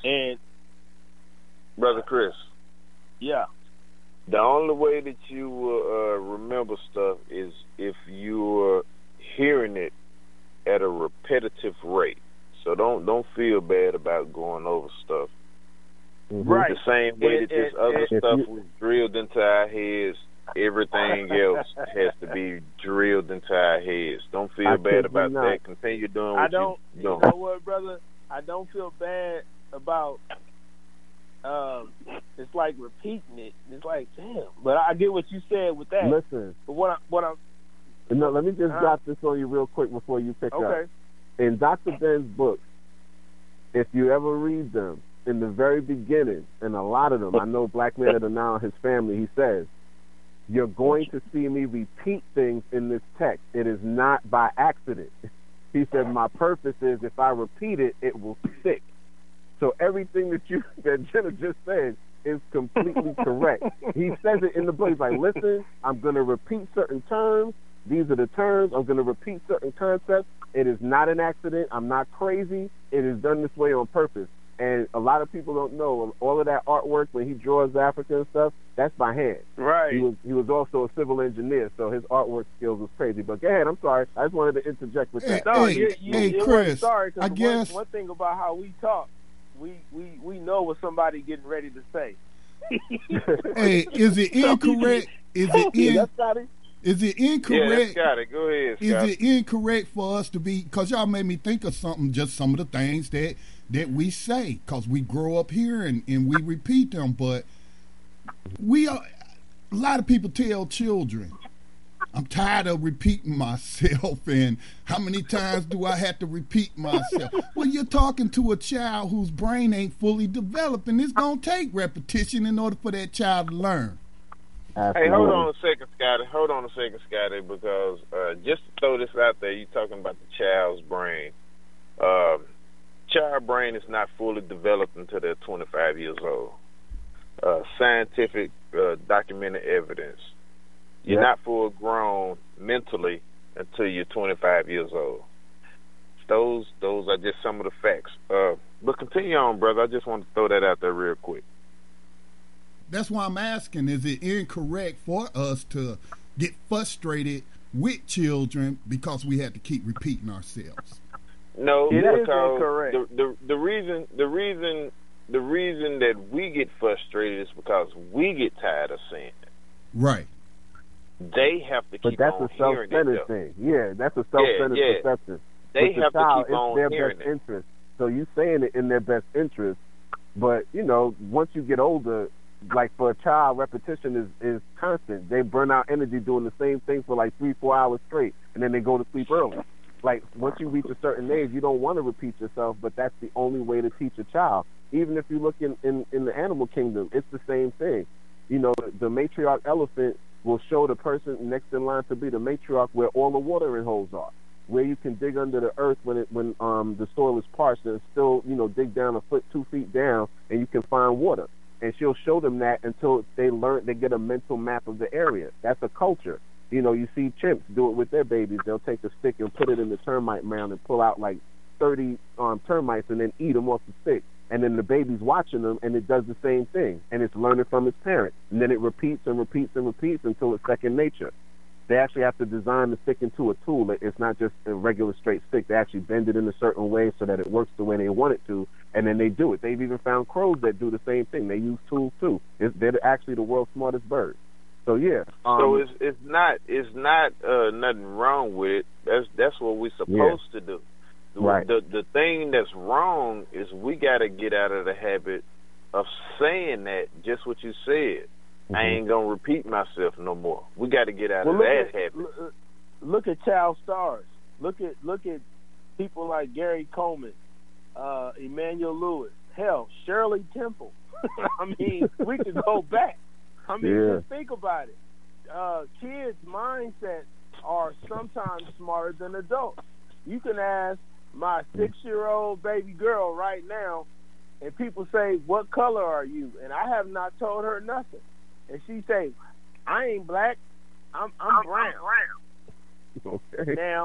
Yeah. The only way that you will remember stuff is if you're hearing it at a repetitive rate. So don't feel bad about going over stuff. Mm-hmm. Right. The same way that this other stuff was drilled into our heads, everything else has to be drilled into our heads. Don't feel bad about that. Continue doing what you're doing. You know what, brother? I don't feel bad about it's like repeating it. It's like, damn. But I get what you said with that. Listen. But what I'm no, let me just drop this on you real quick before you pick up. In Dr. Ben's books, if you ever read them, in the very beginning, and a lot of them, I know Black Man of the Nile and his family, he says, you're going to see me repeat things in this text. It is not by accident. He said, my purpose is if I repeat it, it will stick. So everything that Jenna just said is completely correct. He says it in the book. He's like, listen, I'm going to repeat certain terms. These are the terms. I'm going to repeat certain concepts. It is not an accident. I'm not crazy. It is done this way on purpose. And a lot of people don't know all of that artwork when he draws Africa and stuff. That's by hand. Right. He was also a civil engineer, so his artwork skills was crazy. But go ahead. I'm sorry. I just wanted to interject with that. Chris. Sorry, I guess one thing about how we talk, we know what somebody getting ready to say. Hey, is it incorrect? Is it incorrect? Yeah, Scotty. Go ahead, Scotty. Is it incorrect for us to be? Because y'all made me think of something. Just some of the things that we say, because we grow up here and we repeat them. But a lot of people tell children, I'm tired of repeating myself, and how many times do I have to repeat myself? Well, you're talking to a child whose brain ain't fully developed, and it's going to take repetition in order for that child to learn. Hey, hold on a second, Scotty, because just to throw this out there, you're talking about the child's brain. Child brain is not fully developed until they're 25 years old. Scientific documented evidence. You're not full grown mentally until you're 25 years old. Those are just some of the facts. But continue on, brother. I just want to throw that out there real quick. That's why I'm asking, is it incorrect for us to get frustrated with children because we had to keep repeating ourselves. No, It is because incorrect. the reason that we get frustrated is because we get tired of saying it. Right. They have to But keep that's on a hearing it, self-centered though. thing. Yeah, that's a self-centered Yeah. perception. They With the have to child, keep on it's their hearing best it. interest. So you saying it in their best interest, but you know, once you get older, like for a child, repetition is constant. They burn out energy doing the same thing for like 3-4 hours straight, and then they go to sleep early. Like once you reach a certain age, you don't want to repeat yourself, but that's the only way to teach a child. Even if you look in the animal kingdom, it's the same thing. You know, the matriarch elephant will show the person next in line to be the matriarch where all the watering holes are, where you can dig under the earth when the soil is parched and still, you know, dig down a foot, 2 feet down, and you can find water. And she'll show them that until they get a mental map of the area. That's a culture. You know, you see chimps do it with their babies. They'll take a stick and put it in the termite mound and pull out like 30 termites and then eat them off the stick. And then the baby's watching them, and it does the same thing. And it's learning from its parent. And then it repeats and repeats and repeats until it's second nature. They actually have to design the stick into a tool. It's not just a regular straight stick. They actually bend it in a certain way so that it works the way they want it to, and then they do it. They've even found crows that do the same thing. They use tools too. They're actually the world's smartest bird. So yeah. So it's not nothing wrong with it. That's what we're supposed to do. Right. The thing that's wrong is we got to get out of the habit of saying that. Just what you said. I ain't gonna repeat myself no more. We got to get out of that habit. Look at child stars. Look at people like Gary Coleman, Emmanuel Lewis, hell, Shirley Temple. I mean, we could go back. I mean, just think about it. Kids' mindsets are sometimes smarter than adults. You can ask my 6-year-old baby girl right now, and people say, "What color are you?" And I have not told her nothing. And she say, "I ain't black. I'm brown." Okay. Now,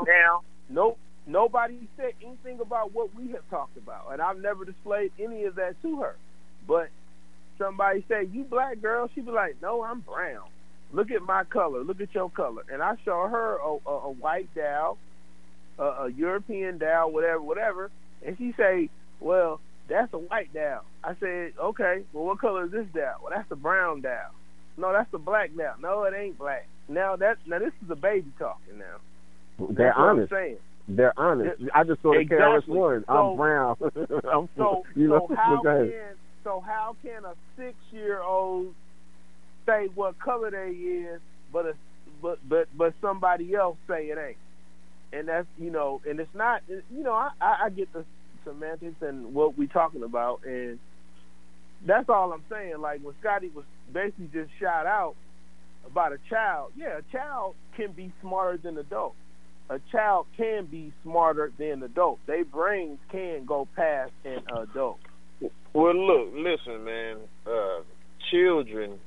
nobody said anything about what we have talked about, and I've never displayed any of that to her. But somebody say, "You black girl?" She be like, "No, I'm brown. Look at my color. Look at your color." And I show her a white dowel, a European dowel, whatever, and she say, "Well, that's a white dowel." I said, "Okay, well, what color is this dowel?" "Well, that's the brown dowel." "No, that's the black dowel." "No, it ain't black." Now this is a baby talking now. They're That's honest. What I'm saying. They're honest. I just saw the Exactly. KRS-One. I'm brown. I'm you know. So how can a 6-year-old say what color they is, but somebody else say it ain't? And that's, you know, and it's not, you know, I get the semantics and what we talking about, and that's all I'm saying. Like when Scotty was basically just shout out about a child. Yeah, a child can be smarter than adults. A child can be smarter than adults. Their brains can go past an adult. Well, look, listen, man. Children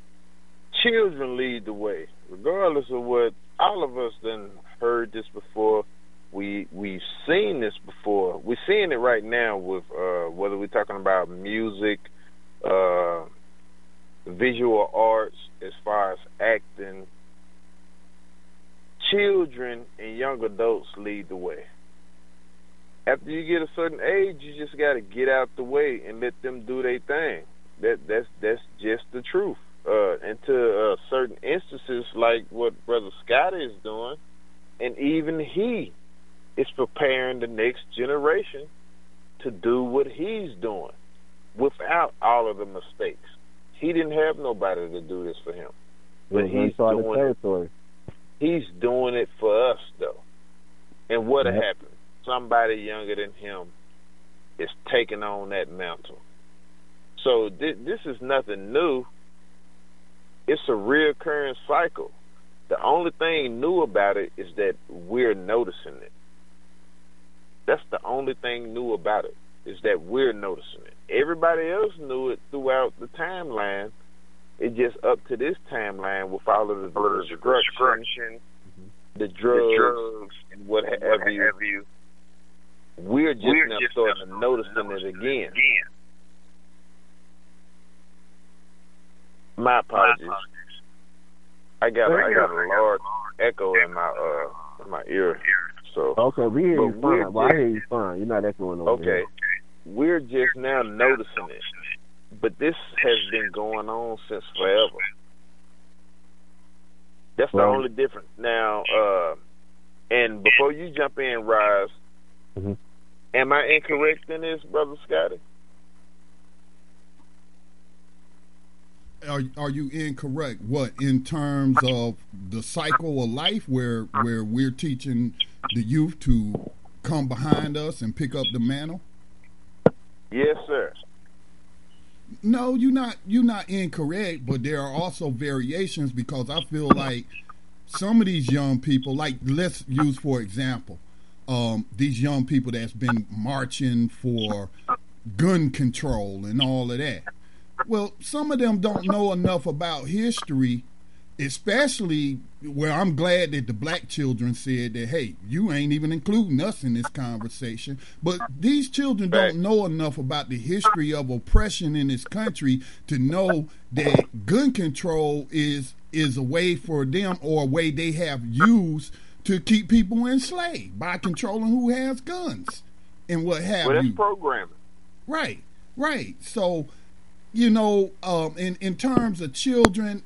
lead the way, regardless of what. All of us done heard this before. We've seen this before. We're seeing it right now with whether we're talking about music, visual arts, as far as acting. Children and young adults lead the way. After you get a certain age, you just got to get out the way and let them do their thing. That's just the truth. And to certain instances, like what Brother Scotty is doing, and even he is preparing the next generation to do what he's doing without all of the mistakes. He didn't have nobody to do this for him, but he's doing it for us, though. And what happened? Somebody younger than him is taking on that mantle. So this is nothing new. It's a reoccurring cycle. The only thing new about it is that we're noticing it. That's the only thing new about it, is that we're noticing it. Everybody else knew it throughout the timeline. It's just up to this timeline with all of the destruction, the drugs, and what have you. We're just now starting to notice it again. My apologies. I got a large echo in my ear. So okay, we hear you but fine. Well, I hear you fine. You're not echoing over okay. here. We're just now noticing it, but this has been going on since forever. That's the only difference. Now, and before you jump in, Rise, am I incorrect in this, Brother Scotty? Are you incorrect? What, in terms of the cycle of life, where we're teaching the youth to come behind us and pick up the mantle? Yes, sir. No, you're not incorrect, but there are also variations, because I feel like some of these young people, like, let's use for example, these young people that's been marching for gun control and all of that. Well, some of them don't know enough about history, especially where I'm glad that the black children said that, hey, you ain't even including us in this conversation. But these children don't know enough about the history of oppression in this country to know that gun control is a way for them, or a way they have used to keep people enslaved by controlling who has guns and what have you. Well, that's programming. Right. So, you know, in terms of children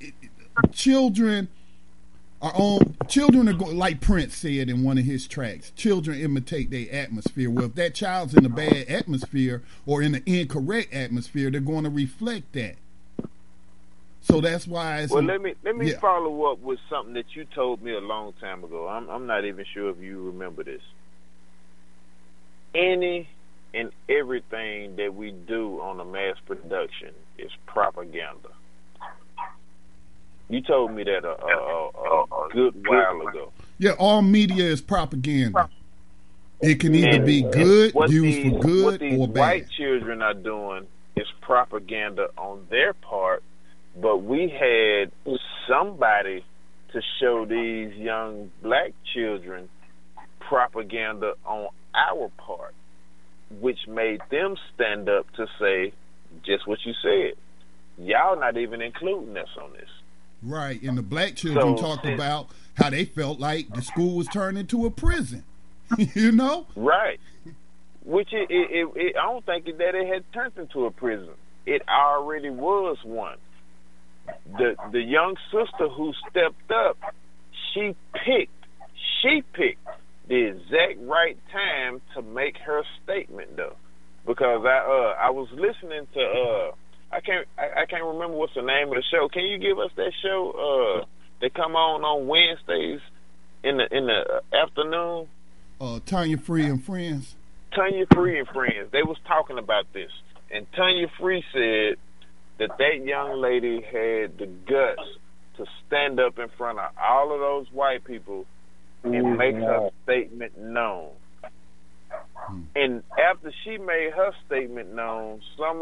are going, like Prince said in one of his tracks, children imitate their atmosphere. Well, if that child's in a bad atmosphere or in an incorrect atmosphere, they're going to reflect that. So that's why it's... Well, let me follow up with something that you told me a long time ago. I'm not even sure if you remember this. Any and everything that we do on a mass production is propaganda. You told me that a good while ago. Yeah, all media is propaganda. It can either be good, used for good, what these or bad. White children are doing is propaganda on their part, but we had somebody to show these young black children propaganda on our part, which made them stand up to say just what you said. Y'all not even including us on this. Right, and the black children talked about how they felt like the school was turned into a prison. You know? Right. Which I don't think that it had turned into a prison. It already was one. The young sister who stepped up, she picked the exact right time to make her statement, though, because I was listening to I can't remember what's the name of the show. Can you give us that show? They come on Wednesdays in the afternoon. Tanya Free and Friends. Tanya Free and Friends. They was talking about this, and Tanya Free said that young lady had the guts to stand up in front of all of those white people and make her statement known. And after she made her statement known, some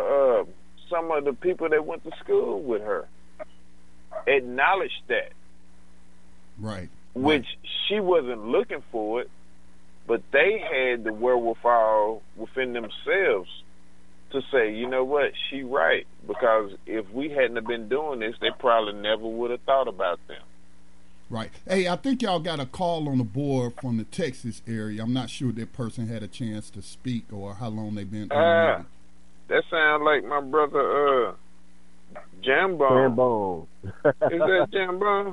of the people that went to school with her acknowledged that. Right. Which she wasn't looking for it, but they had the wherewithal within themselves to say, you know what, she right. Because if we hadn't have been doing this, they probably never would have thought about them. Right. Hey, I think y'all got a call on the board from the Texas area. I'm not sure that person had a chance to speak or how long they've been on. That sounds like my brother Jambone. Is that Jambone?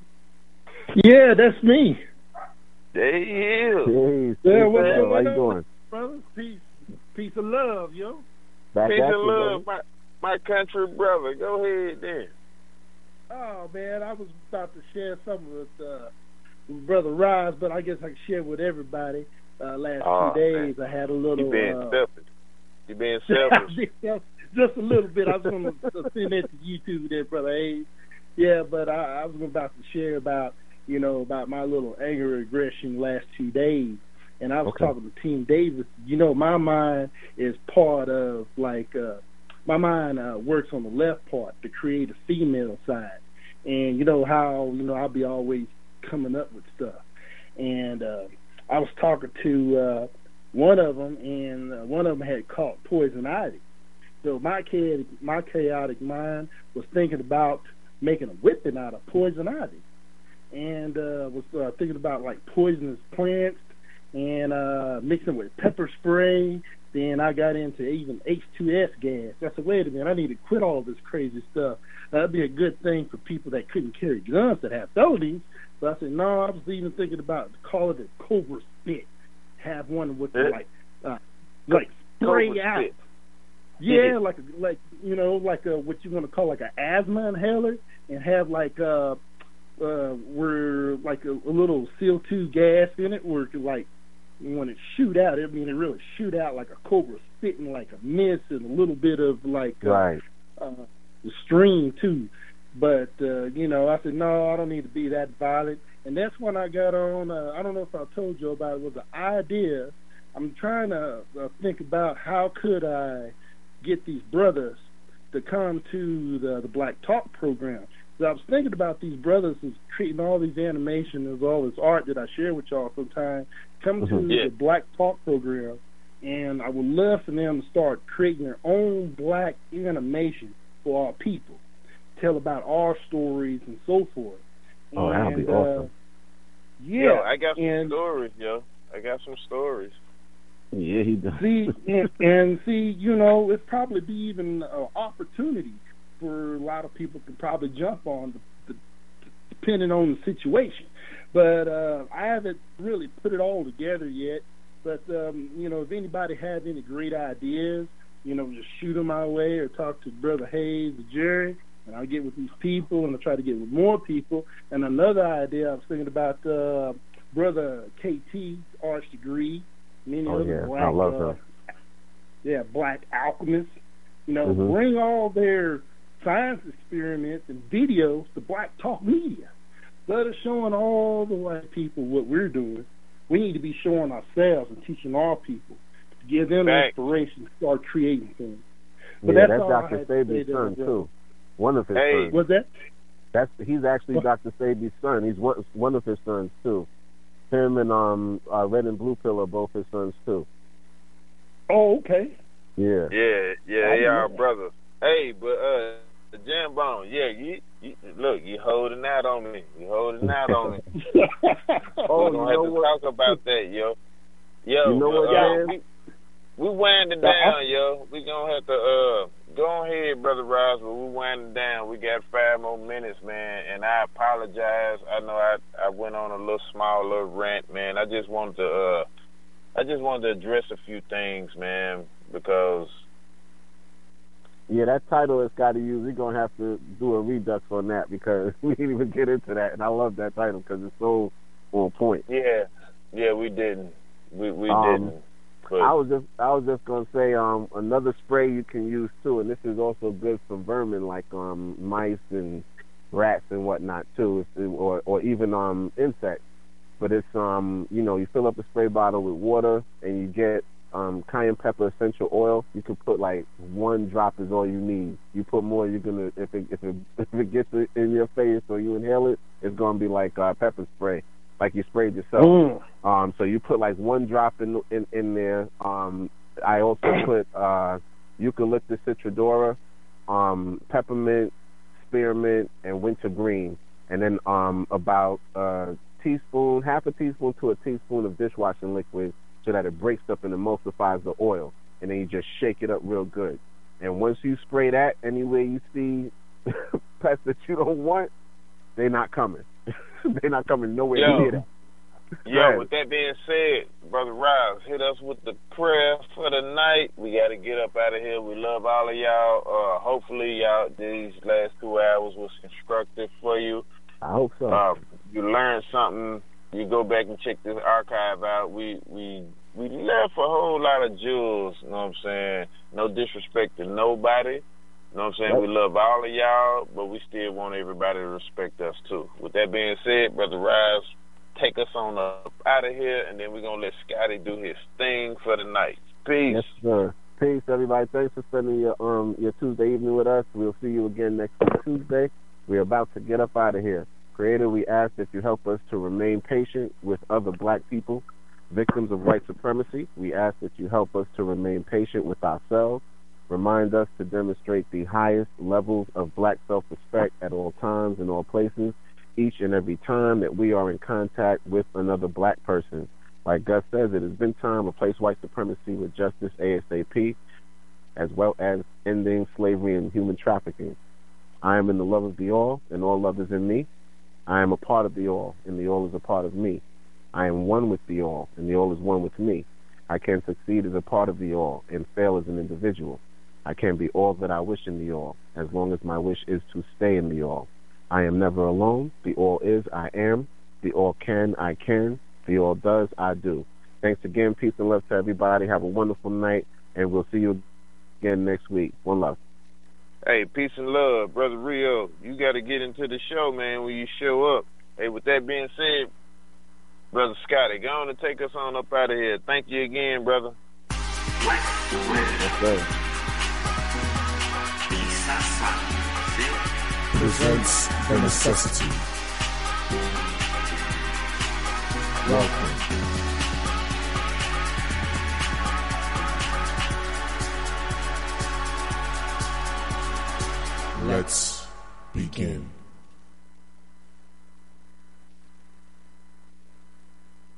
Yeah, that's me. There he is. Hey, what's up? How you doing? Brother, peace of love, yo. Peace of love, my country brother. Go ahead then. Oh, man, I was about to share something with Brother Rise, but I guess I can share with everybody. Last 2 days, man. I had a little... You being selfish. Just a little bit. I was going to send that to YouTube there, Brother Hayes. Yeah, but I was about to share about my little anger aggression last 2 days. And I was talking to Team Davis. My mind is part of, my mind works on the left part to create a female side. And you know how, I'll be always coming up with stuff. And I was talking to one of them, and one of them had caught poison ivy. So my chaotic mind was thinking about making a whipping out of poison ivy, and was thinking about like poisonous plants and mixing with pepper spray. Then I got into even H2S gas. I said, wait a minute, I need to quit all this crazy stuff. That'd be a good thing for people that couldn't carry guns that have felonies. But I said, no, I was even thinking about call it a Cobra spit. Have one with like spray out. Spit. Yeah, like you know, like what you want to call like an asthma inhaler, and have like where like a little CO2 gas in it, where it could like when it shoot out, it really shoot out like a Cobra spitting like a mist and a little bit of like the stream too. But you know, I said no, I don't need to be that violent. And that's when I got on. I don't know if I told you about it. Was an idea. I'm trying to think about how could I get these brothers to come to the Black Talk program. So I was thinking about these brothers who's creating all these animations, all this art that I share with y'all sometimes, come to the Black Talk program, and I would love for them to start creating their own black animation for our people, tell about our stories and so forth. Oh, that'll be awesome. Yeah, yo, I got some stories, yo. I got some stories. Yeah, he does. See, and see, you know, it'd probably be even an opportunity for a lot of people to probably jump on, depending on the situation. But I haven't really put it all together yet. But, you know, if anybody has any great ideas, you know, just shoot them my way or talk to Brother Hayes or Jerry, and I'll get with these people, and I'll try to get with more people. And another idea I was thinking about, Brother KT, arts degree, many other black, I love her. Black alchemists, you know, bring all their science experiments and videos to Black Talk Media. Instead of showing all the white people what we're doing, we need to be showing ourselves and teaching our people to give them inspiration to start creating things. But that's Dr. Sabi's son too. One of his sons. What's that? He's actually Dr. Sabi's son. He's one of his sons too. Him and Red and Blue Pill are both his sons too. Oh, okay. Yeah. They are brothers. Hey, but the Jambone, you look, you holding out on me. Oh, We're gonna have to talk about that, yo. You know what, man? We winding down, yo. We gonna have to go ahead, Brother Ross, but we winding down. We got 5 more minutes, man, and I apologize. I know I went on a little rant, man. I just wanted to address a few things, man, because that title has got to use. We're gonna have to do a redux on that because we didn't even get into that, and I love that title because it's so on point. Yeah, we didn't. We didn't. But I was just gonna say another spray you can use too, and this is also good for vermin like mice and rats and whatnot too, or even insects. But it's you fill up a spray bottle with water and you get cayenne pepper essential oil. You can put like 1 drop is all you need. You put more, you're gonna if it gets in your face or you inhale it, it's gonna be like pepper spray, like you sprayed yourself. So you put like 1 drop in there. I also put eucalyptus citrodora, peppermint, spearmint, and wintergreen, and then about half a teaspoon to a teaspoon of dishwashing liquid, so that it breaks up and emulsifies the oil, and then you just shake it up real good. And once you spray that anywhere you see pests that you don't want, they're not coming. They're not coming nowhere near that. Yo, with that being said, Brother Rouse, hit us with the prayer for the night. We got to get up out of here. We love all of y'all. Hopefully, y'all, these last 2 hours was constructive for you. I hope so. You learned something. You go back and check this archive out. We left a whole lot of jewels, you know what I'm saying? No disrespect to nobody. You know what I'm saying? Yep. We love all of y'all, but we still want everybody to respect us too. With that being said, Brother Rise, take us on up out of here, and then we're going to let Scotty do his thing for the night. Peace. Yes, sir. Peace, everybody. Thanks for spending your Tuesday evening with us. We'll see you again next Tuesday. We're about to get up out of here. Creator, we ask that you help us to remain patient with other black people, victims of white supremacy. We ask that you help us to remain patient with ourselves. remind us to demonstrate the highest levels of black self-respect at all times and all places, each and every time that we are in contact with another black person. Like Gus says, it has been time to replace white supremacy with justice ASAP, as well as ending slavery and human trafficking. I am in the love of the all, and all love is in me. I am a part of the all, and the all is a part of me. I am one with the all, and the all is one with me. I can succeed as a part of the all and fail as an individual. I can be all that I wish in the all, as long as my wish is to stay in the all. I am never alone. The all is, I am. The all can, I can. The all does, I do. Thanks again. Peace and love to everybody. Have a wonderful night, and we'll see you again next week. One love. Hey, peace and love, Brother Rio. You got to get into the show, man, when you show up. Hey, with that being said, Brother Scotty, go on and take us on up out of here. Thank you again, brother. Okay. Presents the necessity. Welcome. Let's begin.